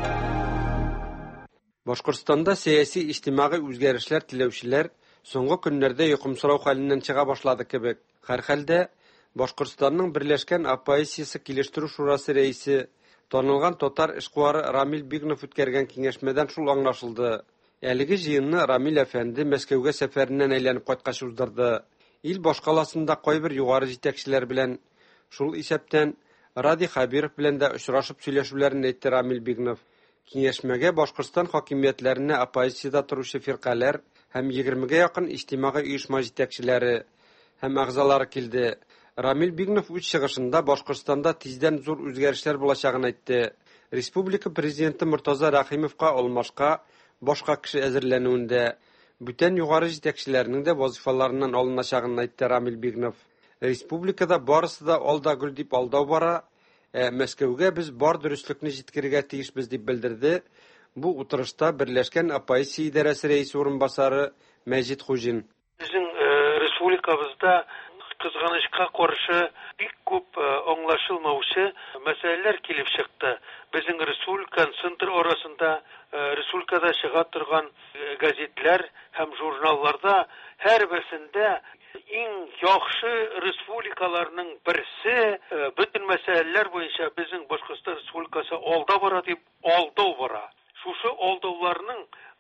Башкортстанда сәяси иҗтимагый үзгәрешләр теләүчеләр соңгы көннәрдә йокымсырау хәленнән чыга башлады кебек. Һәрхәлдә Башкортстанның Берләшкән оппозициясе килештерү шурасы рәисе, танылган татар эшкуары Рамил Бигнов үткәргән киңәшмәдән шул аңлашылды. Әлеге җыенны Рамил әфәнде Мәскәүгә сәфәреннән әйләнеп кайткач уздырды. Ил башкаласында кайбер югары җитәкчеләр белән, шул исәптән Ради Хабиров белән дә очрашып сөйләшүләрен әйтте Рамил Бигнов. Киңәшмәгә Башкортстан хакимиятләренә оппозициядә торучы фиркалар һәм 20-гә якын иҗтимагый оешма җитәкчеләре һәм әгъзалары килде. Рамил Бигнов үз чыгышында Башкортстанда тиздән зур үзгәрешләр булачагын әйтте. Республика президенты Муртаза Рахимовка алмашка башка кеше әзерләнүендә, бүтән югары җитәкчеләрнең дә вазифаларыннан алыначагын әйтте Рамил Бигнов. Республикада барысы да алда-гүл дип алдау бара, Мәскәүгә без бар дөреслекне җиткерергә тиешбез дип белдерде. Бу утырышта Берләшкән оппозиция идарәсе рәисе урынбасары Мәҗит Хуҗин. Безнең республикабызда кызганычка каршы бик күп аңлашылмаучы мәсьәләләр килеп чыкты. Безнең республика центр арасында республикада чыга торган газетлар һәм журналларда һәрберсендә иң яхшы республикаларның берсе бөтен мәсьәләләр буенча безнең Башкортстан республикасы алда бара дип алдау бара. Шушы алдауларның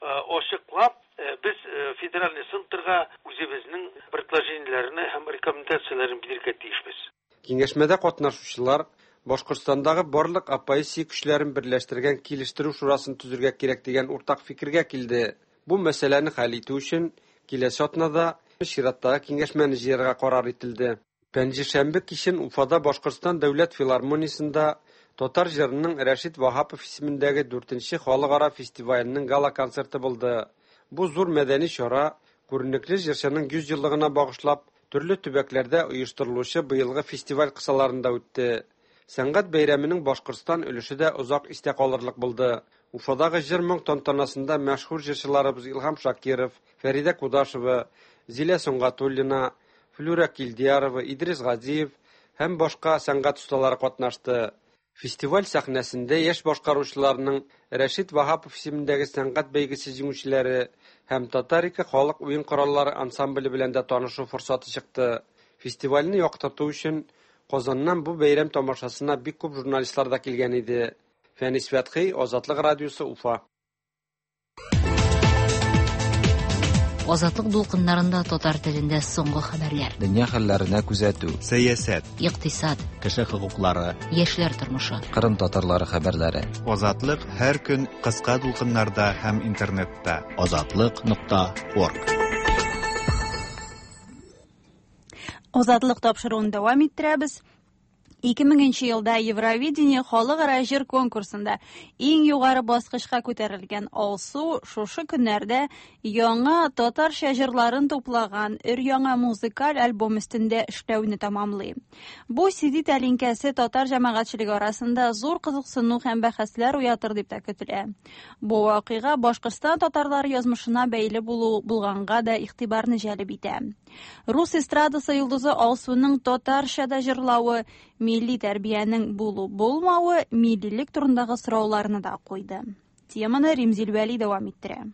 ачыклап без федераль центрга үзебезнең предложениеләрне һәм рекомендацияләрен бирергә тиешбез. Киңәшмәдә катнашучылар Башкортстандагы барлык оппозиция көчләрен берләштергән килештерү шурасын төзергә кирәк дигән уртак фикергә килде. Бу мәсьәләне хәл итү өчен киләсе атнада чираттагы киңәшмәне җыярга карар ителде. Пәнҗешәмбе кичен Уфада Башкортстан дәүләт филармониясендә татар җырының Рәшит Вахапов исемендәге 4нче халыкара фестиваленең гала концерты булды. Бу зур мәдәни чара күренекле җырчының 100 еллыгына багышлап төрле төбәкләрдә оештырылучы быелгы фестиваль кысаларында үтте. Сәнгать бәйрәменең Башкортстан өлеше дә озак истә калырлык булды. Уфадагы җыр моң тантанасында мәшһүр җырчыларыбыз Илһам Шакиров, Фәридә Кудашева, Зилә Соңгатуллина, Флюра Килдиярова, Идрис Газиев һәм башка сәнгать осталары катнашты. Фестиваль сәхнәсендә яшь башкаручыларның Рәшит Вахапов исемендәге сәнгать бәйгесе җиңүчеләре һәм Татарика халык уен кораллары ансамбле белән дә танышу форсаты чыкты. Фестивальне яктырту өчен Казаннан бу бәйрәм тамашасына бик күп журналистлар да килгән иде. Фәнис Фәтхи, Азатлык радиосы, Уфа. Азатлык дулкыннарында татар телендә соңгы хәбәрләр. Дөнья хәлләренә күзәтү, сәясәт, Икътисад, кеше хокуклары, яшьләр тормышы. Кырым татарлары хәбәрләре. Азатлык һәр көн кыска дулкыннарда һәм интернетта. Азатлык.орг. Азатлык тапшыруын дәвам иттерәбез. 2000 елда Евровидение халыкара җыр конкурсында иң югары баскычка күтәрелгән Алсу шушы көннәрдә яңа татарча җырларын туплаган өр-яңа музыкаль альбом өстендә эшләүне тамамлый. Бу CD тәлинкәсе татар җәмәгатьчелеге арасында зур кызыксыну һәм бәхәсләр уятыр дип тә көтелә. Бу вакыйга Башкортстан татарлары язмышына бәйле булганга да игътибарны җәлеп итә. Рус эстрадасы йолдызы Алсуның татарчада җырлавы милли тәрбиянең булу-булмавы миллилек турындагы сорауларны да куйды. Теманы Римзил Вәли дәвам иттерә.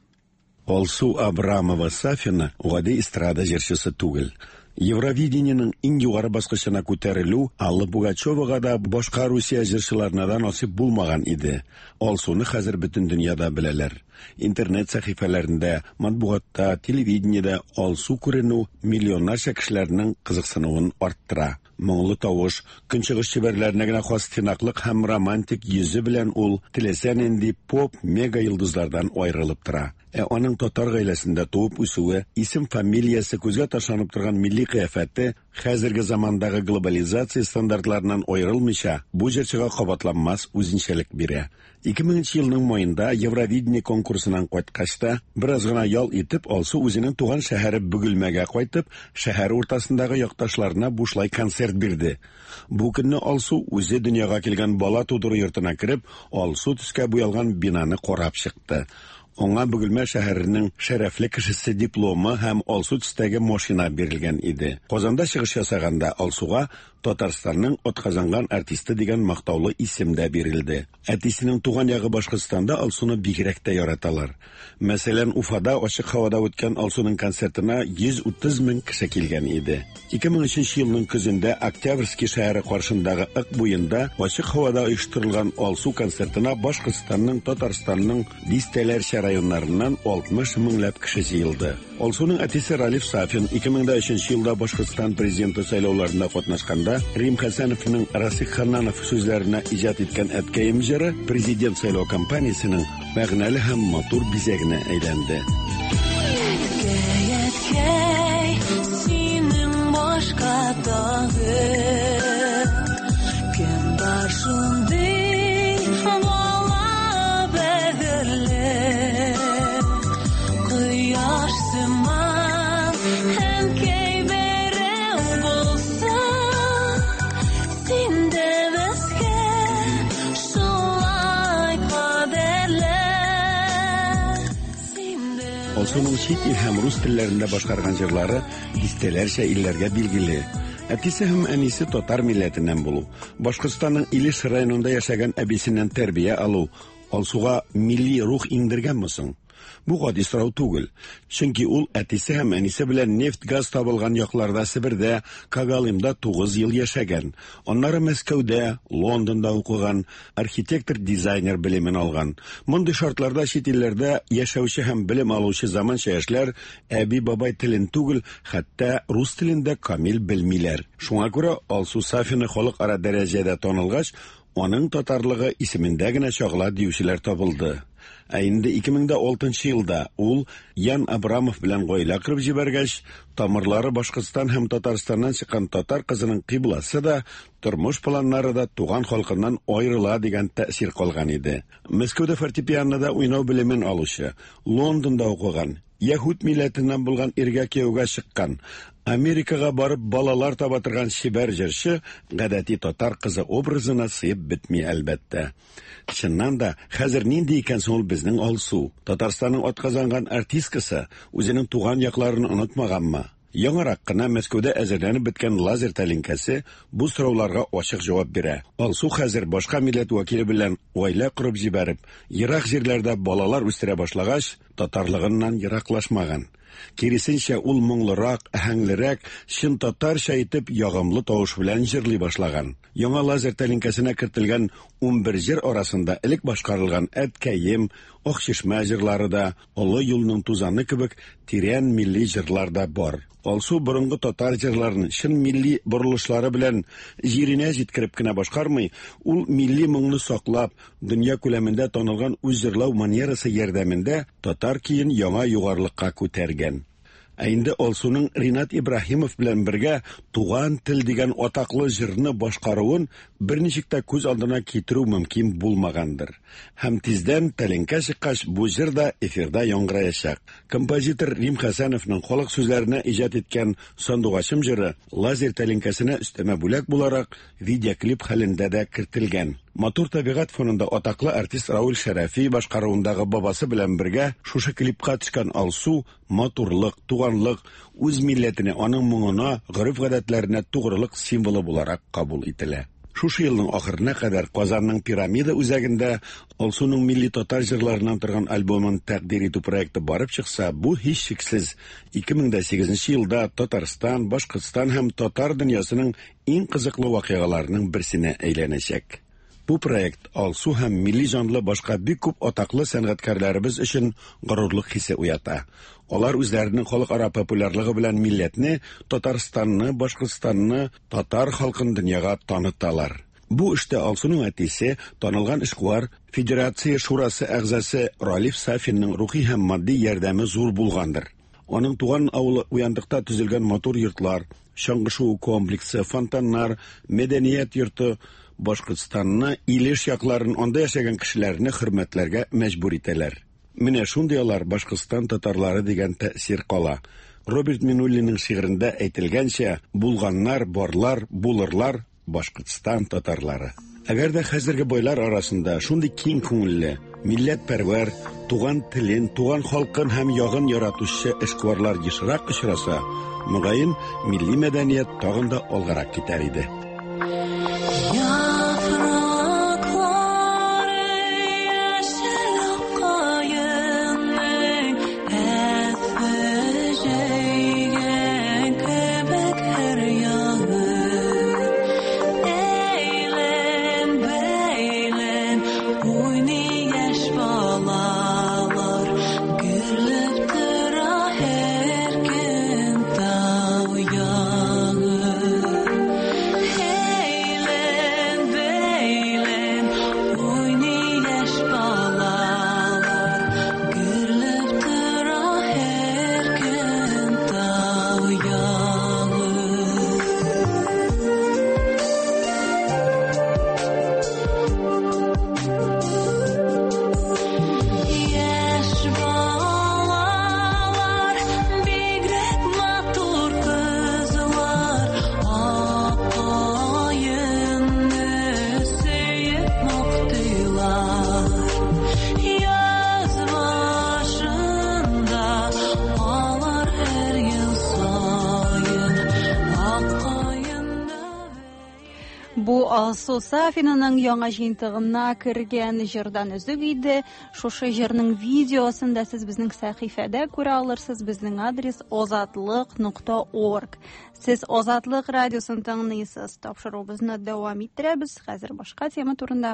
Алсу Абрамова-Сафина гади эстрада җырчысы түгел. Евровидениенең иң югары баскычына күтәрелү Алла Пугачевага да башка Русия җырчыларына да насыйп булмаган иде. Алсуны хәзер бөтен дөньяда беләләр. Интернет сәхифәләрендә, матбугатта, телевидениедә Алсу күренү миллионнарча кешеләрнең кызыксынуын арттыра. Моңлы тавыш, көнчыгыш чибәрләренә генә хас тыйнаклык һәм романтик йөзе белән ул теләсә нинди поп мега йолдызлардан аерылып тора. Аның татар гаиләсендә туып үсүе, исем-фамилиясе күзгә ташланып торган милли кыяфәте хәзерге замандагы глобализация стандартларыннан аерылмыйча, бу җырчыга кабатланмас үзенчәлек бирә. 2000 елның майында Евровидение конкурсынан кайткачта, бераз гына ял итеп, Алсу үзенең туган шәһәре Бөгелмәгә кайтып, шәһәр уртасындагы якташларына бушлай концерт бирде. Бу көнне Алсу үзе дөньяга килгән бала тудыру йортына кереп, Алсу төскә буялган бинаны карап чыкты. Аңа Бөгелмә шәһәренең шәрәфле кешесе дипломы һәм Алсу төстәге машина бирелгән иде. Казанда чыгыш ясаганда Алсуга Татарстанның атказанган артисты дигән мактаулы исем дә бирелде. Әтисенең туган ягы Башкортстанда Алсуны бигрәк тә яраталар. Мәсәлән, Уфада ачык һавада үткән Алсуның концертына 130 мең кеше килгән иде. 2003 елның көзендә Октябрьский шәһәре каршындагы Ык буенда ачык һавада оештырылган Алсу концертына Башкортстанның, Татарстанның дистәләрчә районнарыннан 60 меңләп кеше җыелды. Алсуның әтисе Ралиф Сафин 2003 елда Башкортстан президенты сайлауларында катнашканда Рим Хәсәновның Расих Ханнанов сүзләренә иҗат иткән әткәем җыры президент сайлау кампаниясенең мәгънәле һәм матур бизәгенә әйләнде. Синең башка тагы кем бар шундый бала бәгырле кояш сыман һәм кәйбәрең булса синдә безгә шулай кадерле. Алсуның чит ил һәм рус телләрендә башкарган җырлары дистәләрчә илләргә билгеле. Әтисе һәм әнисе татар милләтеннән булу, Башкортстанның Илеш районында яшәгән әбисеннән тәрбия алу Алсуга милли рух иңдергәнме соң? Бу гади сорау түгел. Чөнки ул әтисе һәм әнисе белән нефть-газ табылган якларда Себердә, Кагалымда 9 ел яшәгән. Аннары Мәскәүдә, Лондонда укыган, архитектор-дизайнер белемен алган. Мондый шартларда чит илләрдә яшәүче һәм белем алучы заманча яшьләр әби-бабай телен түгел, хәтта рус телендә камил белмиләр. Шуңа күрә Алсу Сафина халыкара дәрәҗәдә танылгач, аның татарлыгы исемендә генә чагыла диючеләр табылды. Инде 2006 елда ул Ян Абрамов белән гаилә кырып җибәргәч, тамырлары Башкортстан һәм Татарстаннан чыккан татар кызының кыйбласы да, тормыш планнары да туган халкыннан аерыла дигән тәэсир калган иде. Мәскәүдә фортепианода уйнау белемен алучы, Лондонда укыган, яһүд милләтеннән булган иргә кияүгә чыккан, Америкага барып балалар таба торган шибәр җырчы гадәти татар кызы образына сыеп бетми әлбәттә. Чыннан да, хәзер нинди икән соң ул безнең Алсу? Татарстанның атказанган артисткасы үзенең туган якларын онытмаганмы? Яңарак кына Мәскәүдә әзерләнеп беткән лазер тәлинкәсе бу сорауларга ачык җавап бирә. Алсу хәзер башка милләт вәкиле белән гаилә курып җибәреп, ерак җирләрдә балалар үстерә башлагач, татарлыгыннан ераклашмаган. Киресенчә, ул моңлырак, аһәңлерәк, чын татарча итеп ягымлы тавыш белән җырлый башлаган. Яңа лазер тәлинкәсенә кертелгән 11 җыр арасында элек башкарылган Әткәем, Акчишмә җырлары да, Олы юлның тузаны кебек тирән милли җырлар да бар. Алсу борынгы татар җырларын чын милли борылышлары белән җиренә җиткереп кенә башкармый, ул милли моңны саклап, дөнья күләмендә танылган үз җырлау манерасы ярдәмендә татар киен яңа югарлыкка күтәргән. Инде Алсуның Ринат Ибраһимов белән бергә туган тел дигән атаклы җырны башкаруын берничек тә күз алдына китерү мөмкин булмагандыр. Һәм тиздән тәлинкә чыккач бу җыр да эфирда яңгыраячак. Композитор Рим Хәсәновның халык сүзләренә иҗат иткән Сандугачым җыры лазер тәлинкәсенә өстәмә бүләк буларак видеоклип хәлендә дә кертелгән. Матур табигать фонында атаклы артист Рауль Шәрәфи башкаруындагы бабасы белән бергә шушы клипка төшкән Алсу матурлык, туганлык, үз милләтенә, аның моңына, гореф-гадәтләренә тугрылык символы буларак кабул ителә. Шушы елның ахырына кадәр Казанның Пирамида үзәгендә Алсуның милли татар җырларыннан торган альбомын тәкъдим итү проекты барып чыкса, бу һичшиксез 2008 елда Татарстан, Башкортстан һәм татар дөньясының иң кызыклы вакыйгаларының берсенә әйләнәчәк. Бу проект Алсу һәм милли җанлы башка бик күп атаклы сәнгатькәрләребез өчен горурлык хисе уята. Алар үзләренең халыкара популярлыгы белән милләтне, Татарстанны, Башкортстанны, татар халкын дөньяга таныталар. Бу эштә Алсуның әтисе, танылган эшкуар, Федерация шурасы әгъзасы Ралиф Сафинның рухи һәм матди ярдәме зур булгандыр. Аның туган авылы Уяндыкта төзелгән матур йортлар, Чаңгышу комплексы, фонтаннар, мәдәният йорты Башкортстанны, Илеш якларын, анда яшәгән кешеләрне хөрмәтләргә мәҗбүр итәләр. Менә шундыйлар Башкортстан татарлары дигән тәэсир кала. Роберт Минуллинның шигырендә әйтелгәнчә, булганнар, барлар, булырлар Башкортстан татарлары. Әгәр дә хәзерге байлар арасында шундый киң күңелле, милләтпәрвәр, туган телен, туган халкын һәм ягын яратучы эшкуарлар ешрак очраса, мөгаен милли мәдәният тагын да алгарак китәр иде. Алсу Сафинаның яңа җыентыгына кергән җырдан өзүк иде. Шушы җырның видеосын да сез безнең сәхифәдә күрә алырсыз. Безнең адрес ozatliq.org. Сез Азатлык радиосын тыңлыйсыз. Тапшыруыбызны дәвам иттерәбез. Хәзер башка тема турында.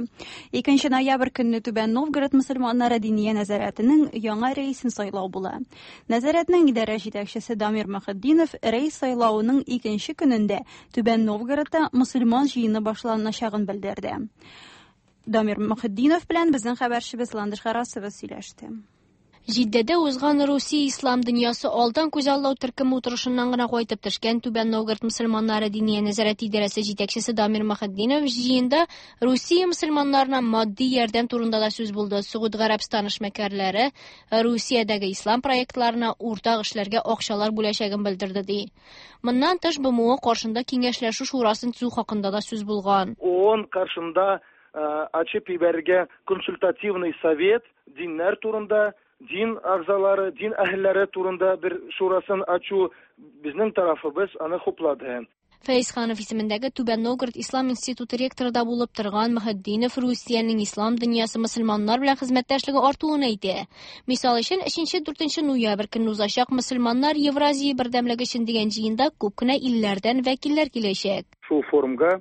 2 ноябрь көнне Түбән Новгород мөселманнары диния нәзарәтенең яңа рәисен сайлау була. Нәзарәтнең идарә җитәкчесе Дамир Мөхәддинов рәис сайлауының 2 көнендә Түбән Новгородта мөселман җыены башланачагын белдерде. Дамир Мөхәддинов белән безнең хәбәрчебез Ландыш Харасова сөйләште. Җиддәдә узган Русия ислам дөньясы алдан күзаллау төркеме утырышыннан гына кайтып төшкән Түбән Новгород мөселманнары диния нәзарәт идарәсе җитәкчесе Дамир Мөхәддинов җыенда Русия мөселманнарына матди ярдәм турында да сүз булды. Сугуд Гарәбстан эшмәкәрләре Русиядәге ислам проектларына уртак эшләргә акчалар бүләчәген белдерде ди. Моннан тыш БМО каршында киңәшләшү шурасын төзү хакында да сүз булган. ООН каршында ачып ибәргә консультативный совет диннәр турында, дин агзалары, дин әһелләре турында бер шурасын ачу безнең тарафыбыз аны хуплады. Фәйзханов исемендәге Түбән Новгород Ислам институты ректоры да булып торган Мөхәддинов Русиянең ислам дөньясы мөселманнар белән хезмәттәшлеге артуын әйтә. Мисал өчен 3-4 ноябрь көнне узачак мөселманнар Евразия бердәмлеге өчен дигән җыенда күп кенә илләрдән вәкилләр киләчәк. Шул форумга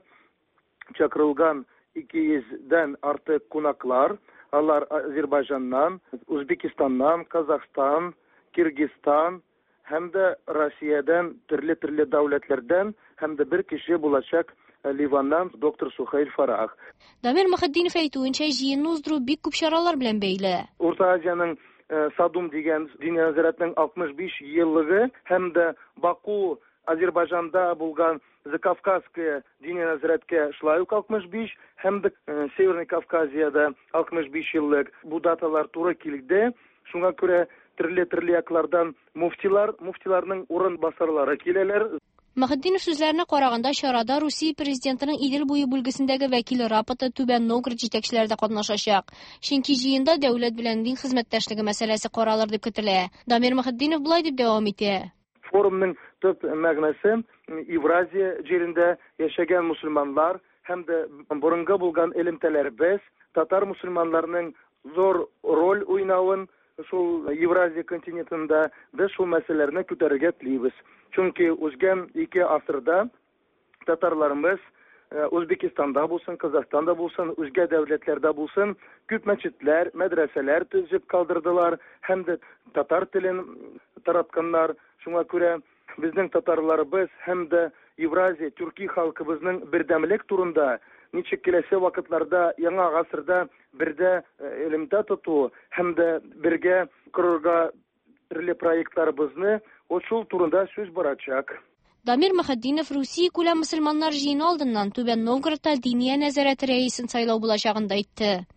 чакырылган 200-дән артык кунаклар, алар Азербайҗаннан, Үзбекистаннан, Казахстан, Кыргызстан һәм дә Россиядән, төрле дәүләтләрдән, һәм дә бер кеше булачак Ливаннан доктор Сухаил Фарах. Дамир Мөхәддинов әйтүенчә, җыенны уздыру бик күп чаралар белән бәйле. Урта Азияның Садум дигән дини нәзарәтнең 65 еллыгы һәм дә Баку Азербайҗанда булган Закавказская дини нәзарәткә шулай ук 65 һәм дә Северный Кавказиядә 65 еллык бу даталар туры килде. Шуңа күрә төрле яклардан муфтиларның урын басарлары киләләр. Мөхәддинов сүзләренә караганда, чарада Русия президентының Идел буе бүлгесендәге вәкиле Рапота Түбән Новгород җитәкчеләре дә катнашачак. Чөнки җыенда дәүләт белән дин хезмәттәшлеге мәсьәләсе каралыр дип көтелә. Дамир Мөхәддинов булай дип дәвам итә. Форумның төп мәгънәсе Евразия җирендә яшәгән мусульманнар һәм дә борынгы булган элемтәләрбез, татар мусульманларының зур роль уйнавын шул Евразия континентында без шул мәсьәләләрне күтәрергә телибез. Чөнки узган 2 асырда татарларыбыз Үзбекистанда булсын, Казахстанда булсын, үзгә дәүләтләрдә булсын, күп мәчетләр, мәдрәсәләр төзеп калдырдылар, һәм дә татар телен таратканнар. Шуңа күрә безнең татарларыбыз һәм дә Евразия төрки халкыбызның бердәмлек турында ничек киләсе вакытларда, яңа гасырда бердә элемтә тоту һәм дә бергә корырга төрле проектларыбызны шул турында сүз барачак. Дамир Мөхәддинов Русия күләм мөселманнар җыены алдыннан Түбән Новгородта диния нәзарәте рәисен сайлау булачагын да әйтте.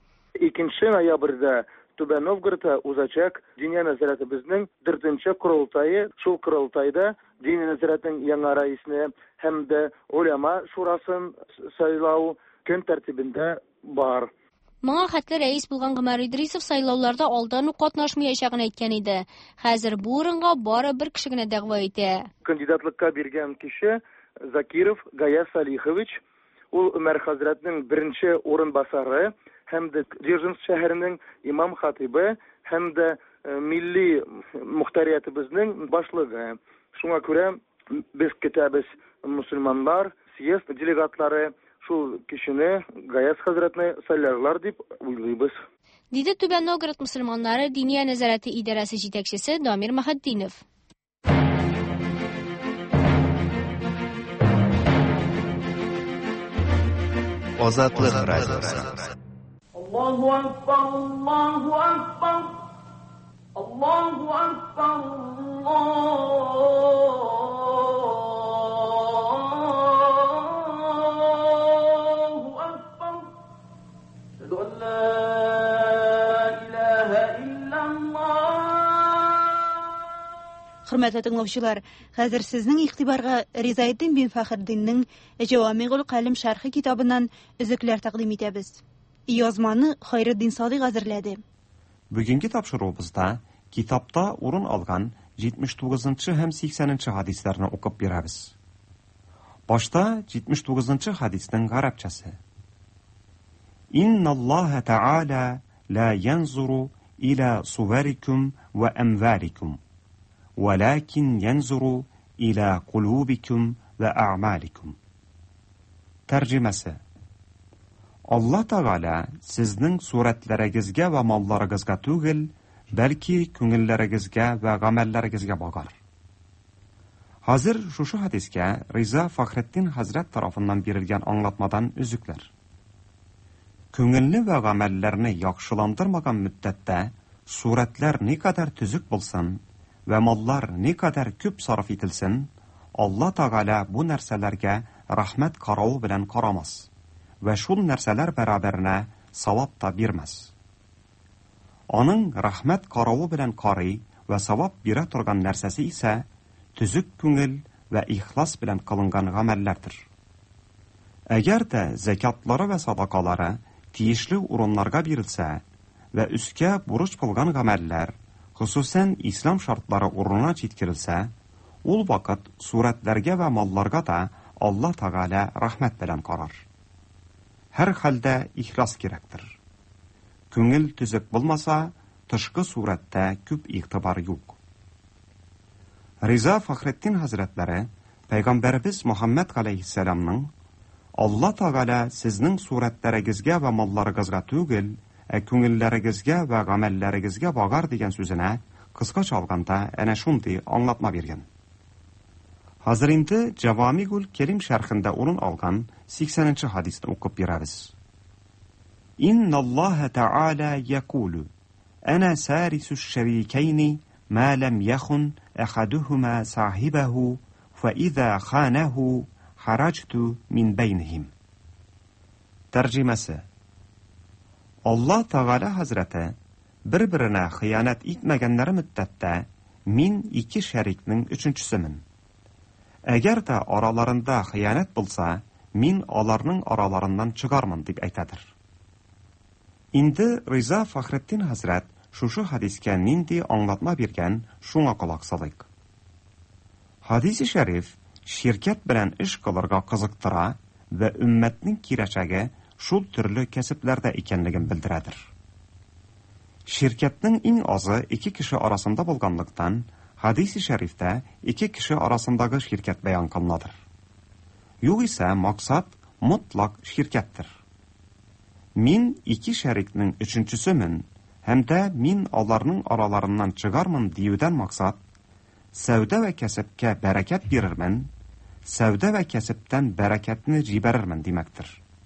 2 ноябрьдә Түбән Новгородта узачак диния нәзарәтебезнең 4нче корылтайы. Шул корылтайда диния нәзарәтнең яңа рәисне һәм дә улама шурасын сайлау көн тәртибендә бар. Моңа хәтле рәис булган Гомәр Идрисов сайлауларда алдан ук катнашмаячагын әйткән иде. Хәзер бу урынга бары бер кеше генә дәгъва итә. Кандидатлыкка биргән кеше Закиров Гаяс Салихович, ул Өмәр хәзрәтнең 1нче урынбасары һәм дә Дзержинск шәһәренең имам хатибы һәм дә милли мөхтәриятыбызның башлыгы. Шуңа күрә без көтәбез мусульманнар, съезд делегатлары шул кешене Гаяс хәзрәтне сайларлар дип уйлыйбыз. Диде Түбән Новгород мусульманнары диния нәзарәте идарәсе җитәкчесе Дамир Мөхәддинов. Азатлык радиосы. Аллаһу акбар, Аллаһу акбар. Аллаһу акбар. Хөрмәтле тыңлаучылар, хәзер сезнең игътибарга Ризаэддин бин Фәхреддиннең Җавамигул Калим шәрхи китабыннан өзекләр тәкъдим итәбез. Язманы Хайретдин Садыйк әзерләде. Бүгенге тапшыруыбызда китапта урын алган 79-нчы һәм 80-нчы хадисләрне укып бирәбез. Башта 79-нчы хадисның гарәпчәсе. Инналлаһа та'ала ла янзуру иля суверикум ва амваликум, валакин янзуру иля кулубикум ва а'маликум. Тәрҗемәсе. Аллаһ Тәгалә сезнең сурәтләрегезгә ва малларыгызга түгел, бәлки күңелләрегезгә ва гамәлләрегезгә багар. Хәзер шушы хадискә Риза Фәхретдин хәзрәт тарафыннан бирелгән аңлатмадан үзекләр. Күңелне ва гамәлләрне яхшыландырмаган мөддәттә сурәтләр никадәр төзек булсын ва маллар никадәр күп сарыф ителсен, Аллаһ Тәгалә бу нәрсәләргә рәхмәт карау белән карамас ва шул нәрсәләр бәрабәренә савап та бирмәс. Аның рәхмәт карау белән карый ва савап бирә торган нәрсәсе исә төзек күңел ва ихлас белән кылынган гамәлләрдер. Әгәр дә закатлары ва садакалары тиешле урыннарга бирелсә ва үскә бурыч кылган гамәлләр, хусусан ислам шартлары урынына җиткерелсә, ул вакыт сурәтләргә ва малларга да Алла Тағала рахмәт белән карар. Һәр хәлдә ихлас кирәктер. Күңел төзек булмаса, тышкы сурәттә күп игътибар юк. Риза Фахретдин хәзрәтләре Пәйгамбәрбез Мөхәммәд алейһиссәламның Алла Тағала сезнең сурәтләрегезгә ва малларыгызга түгел, күңелләрегезгә ва гамәлләрегезгә багар дигән сүзенә кыскача алганда әнә шундый аңлатма биргән. Хәзер инде Җавамигул Кәлим шәрхендә урын алган 80-нче хадисны укып бирәбез. Инналлаһа Тәала якулу: "Ана сарису шарикайни ма лам яхун ахадухума сахибаху, фа иза ханаху харajtu min бейнихим." Тәрҗемәсе: Алла Тәгалә хәзрәте бер-беренә хыянат итмәгәннәре мөддәттә мин ике шәрикнең өченчесемен. Әгәр дә араларында хыянат булса, мин аларның араларыннан чыгармын дип әйтәдер. Инде Риза Фахретдин хәзрәт шушы хадискә нинди аңлатма биргән, шуңа колак салыйк. Хадис-и шәриф ширкәт белән эш кылырга кызыктыра ва уммәтнең кирәчәге шул төрле кәсепләрдә икәнлеген белдерәдер. Ширкәтнең иң азы 2 кеше арасында булганлыктан, хадис-и шәрифтә 2 кеше арасындагы ширкәт бәян кылынадыр. Югыйсә максат мотлак ширкәттер. Мин 2 шәрикнең өченчесемен, һәм дә мин аларның араларыннан чыгармын диюдән максат сәүдә ва кәсепкә бәрәкәт бирермен, сәүдә ва кәсептән бәрәкәтне җибәрермен димәктер.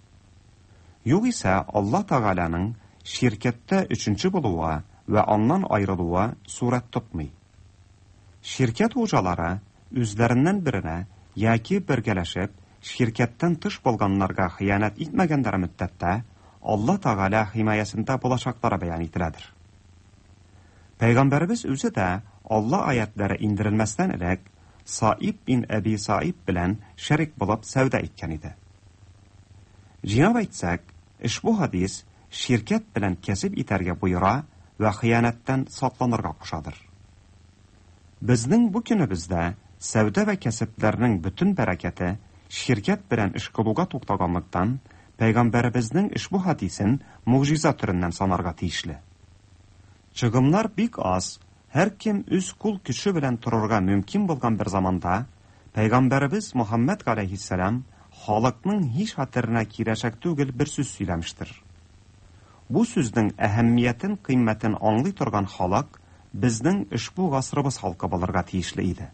Югыйсә Алла Тәгаләнең ширкәттә өченче булуы ва аннан аерылуы сурәт тотмый. Ширкәт хуҗалары үзләреннән беренә яки бергәләшеп ширкәттән тыш булганнарга хыянат итмәгәннәр мөддәттә Алла Тәгалә химаясында булачаклары бәян ителәдер. Пәйгамбәрбез үзе дә Алла аятлары индерелмәстән элек Саиб бин Әби Саиб белән шәрик булып сәүдә иткән иде. Җинап әйтсәк, ушбу хадис ширкәт белән кәсеп итәргә буйра ва хыянаттан сакланырга кушадыр. Безнең бу көнебездә сәүдә ва кәсепләрнең бөтен бәрәкәте ширкәт белән эш кылуга туктаганлыктан, Пәйгамбәрбезнең ушбу хадисен муҗиза төреннән санарга тиешле. Чыгымнар бик аз, һәр кем үз кул көче белән торырга мөмкин булган бер заманда, Пәйгамбәрбез Мөхәммәд алейһиссәлам халыкның һич хәтеренә кирәшәк түгел бер сүз сөйләмештер. Бу сүзнең әһәмиятен, кыйммәтен аңлый торган халык безнең ушбу гасрыбыз халкы булырга тиешле иде.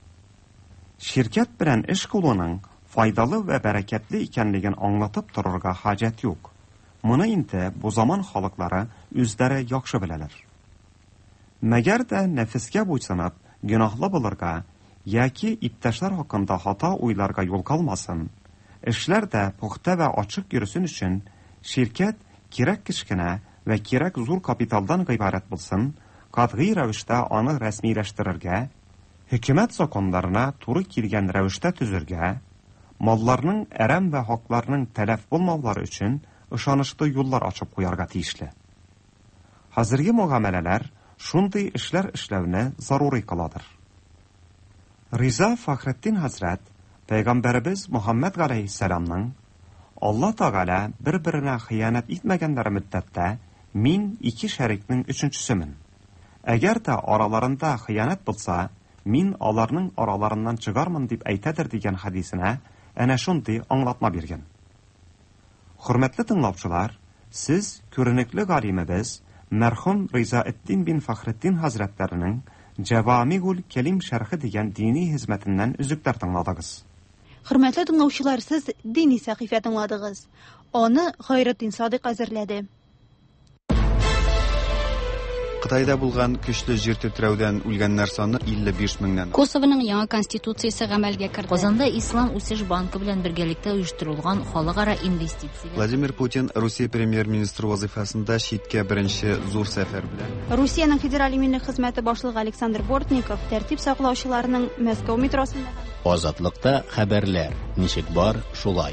Ширкәт белән эш кылуның файдалы ва бәрәкәтле икәнлеген аңлатып торырга хаҗәт юк. Моны инде бу заман халыклары үзләре яхшы беләләр. Мәгәр дә нәфескә буйсынып, гөнаһлы булырга яки иптәшләр хакында хата уйларга юл калмасын, эшләр дә пөхтә ва ачык йөрсен өчен ширкәт кирәк кечкенә ва кирәк зур капиталдан гыйбарәт булсын, катгый рәвештә аны рәсмиләштерергә, хөкүмәт законнарына туры килгән рәвештә төзергә, малларның әрәм ва хакларның тәләф булмаулары өчен ышанычлы юллар ачып куярга тиешле. Хәзерге мөгамәләләр шундый эшләр эшләүне зарури кыладыр. Риза Фахретдин хәзрәт Пәйгамбәрбез Мөхәммәд алейһиссәламның Алла Тәгалә бер-беренә хыянат итмәгәннәр мөддәттә мин 2 шәрикнең өченчесемен. Әгәр дә араларында хыянат булса, мин аларның араларыннан чыгармын дип әйтәдер дигән хадисенә әнә шундый аңлатма биргән. Хөрмәтле тыңлаучылар, сез күренекле галимебез мәрхүм Ризаэтдин бин Фахретдин хәзрәтләренең Җавамигул Кәлим шәрхе дигән дини хезмәтеннән үзекләр тыңладыгыз. Хөрмәтле тыңлаучылар, сез дини сәхифә тыңладыгыз. Аны Гайретдин Садык әзерләде. Кытайда булган көчле җир тетрәүдән үлгәннәр саны 55 меңнән. Косовоның яңа конституциясе гамәлгә керде. Казанда Ислам үсеш банкы белән бергәлектә оештырылган халыкара инвестицияләр. Владимир Путин Русия премьер-министры вазифасында читкә беренче зур сәфәр белән. Русиянең федераль иминлек хезмәте башлыгы Александр Бортников тәртип саклаучыларның Мәскәү метросында Азатлыкта хәбәрләр. Ничек бар, шулай.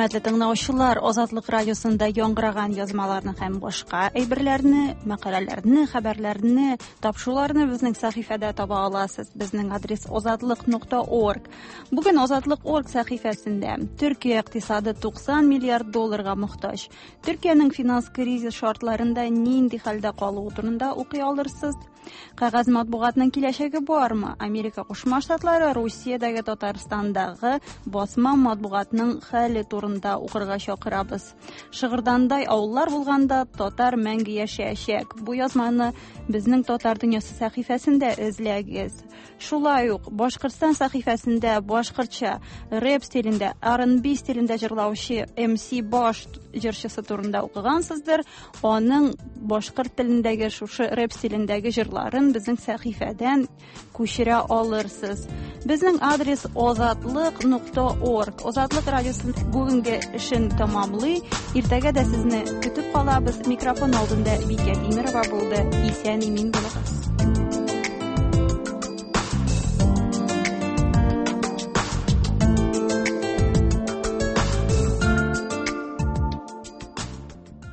Хөрмәтле тыңлаучылар, Азатлык радиосында яңгыраган язмаларны һәм башка әйберләрне, мәкаләләрне, хәбәрләрне, тапшыруларны безнең сәхифәдә таба аласыз. Безнең адрес azatlyk.org. Бүген Азатлык.org сәхифәсендә Төркия икътисады 90 миллиард долларга мохтаҗ. Төркиянең финанс кризис шартларында нинди хәлдә калуы турында укый алырсыз. Кагаз матбугатның киләчәге бармы? Америка Кушма Штатлары Русиядәге Татарстандагы басма матбугатның хәле турында укырга чакырабыз. Шыгырдандай авыллар булганда татар мәңге яшәячәк. Бу язманы безнең Татар дөньясы сәхифәсендә эзләгез. Шулай ук Башкортстан сәхифәсендә башкортча рэп стилендә, R&B стилендә җырлаучы MC Баш җырчысы турында укыгансыздыр. Аның башкорт телендәге шушы рэп стилендәге җырларын безнең сәхифәдән күчерә алырсыз. Безнең адрес azatlyk.org. Азатлык радиосы бүгенге эшен тәмамлый. Иртәгә дә сезне көтеп калабыз. Микрофон алдында Бикә Тимерова булды. Исән-имин булыгыз.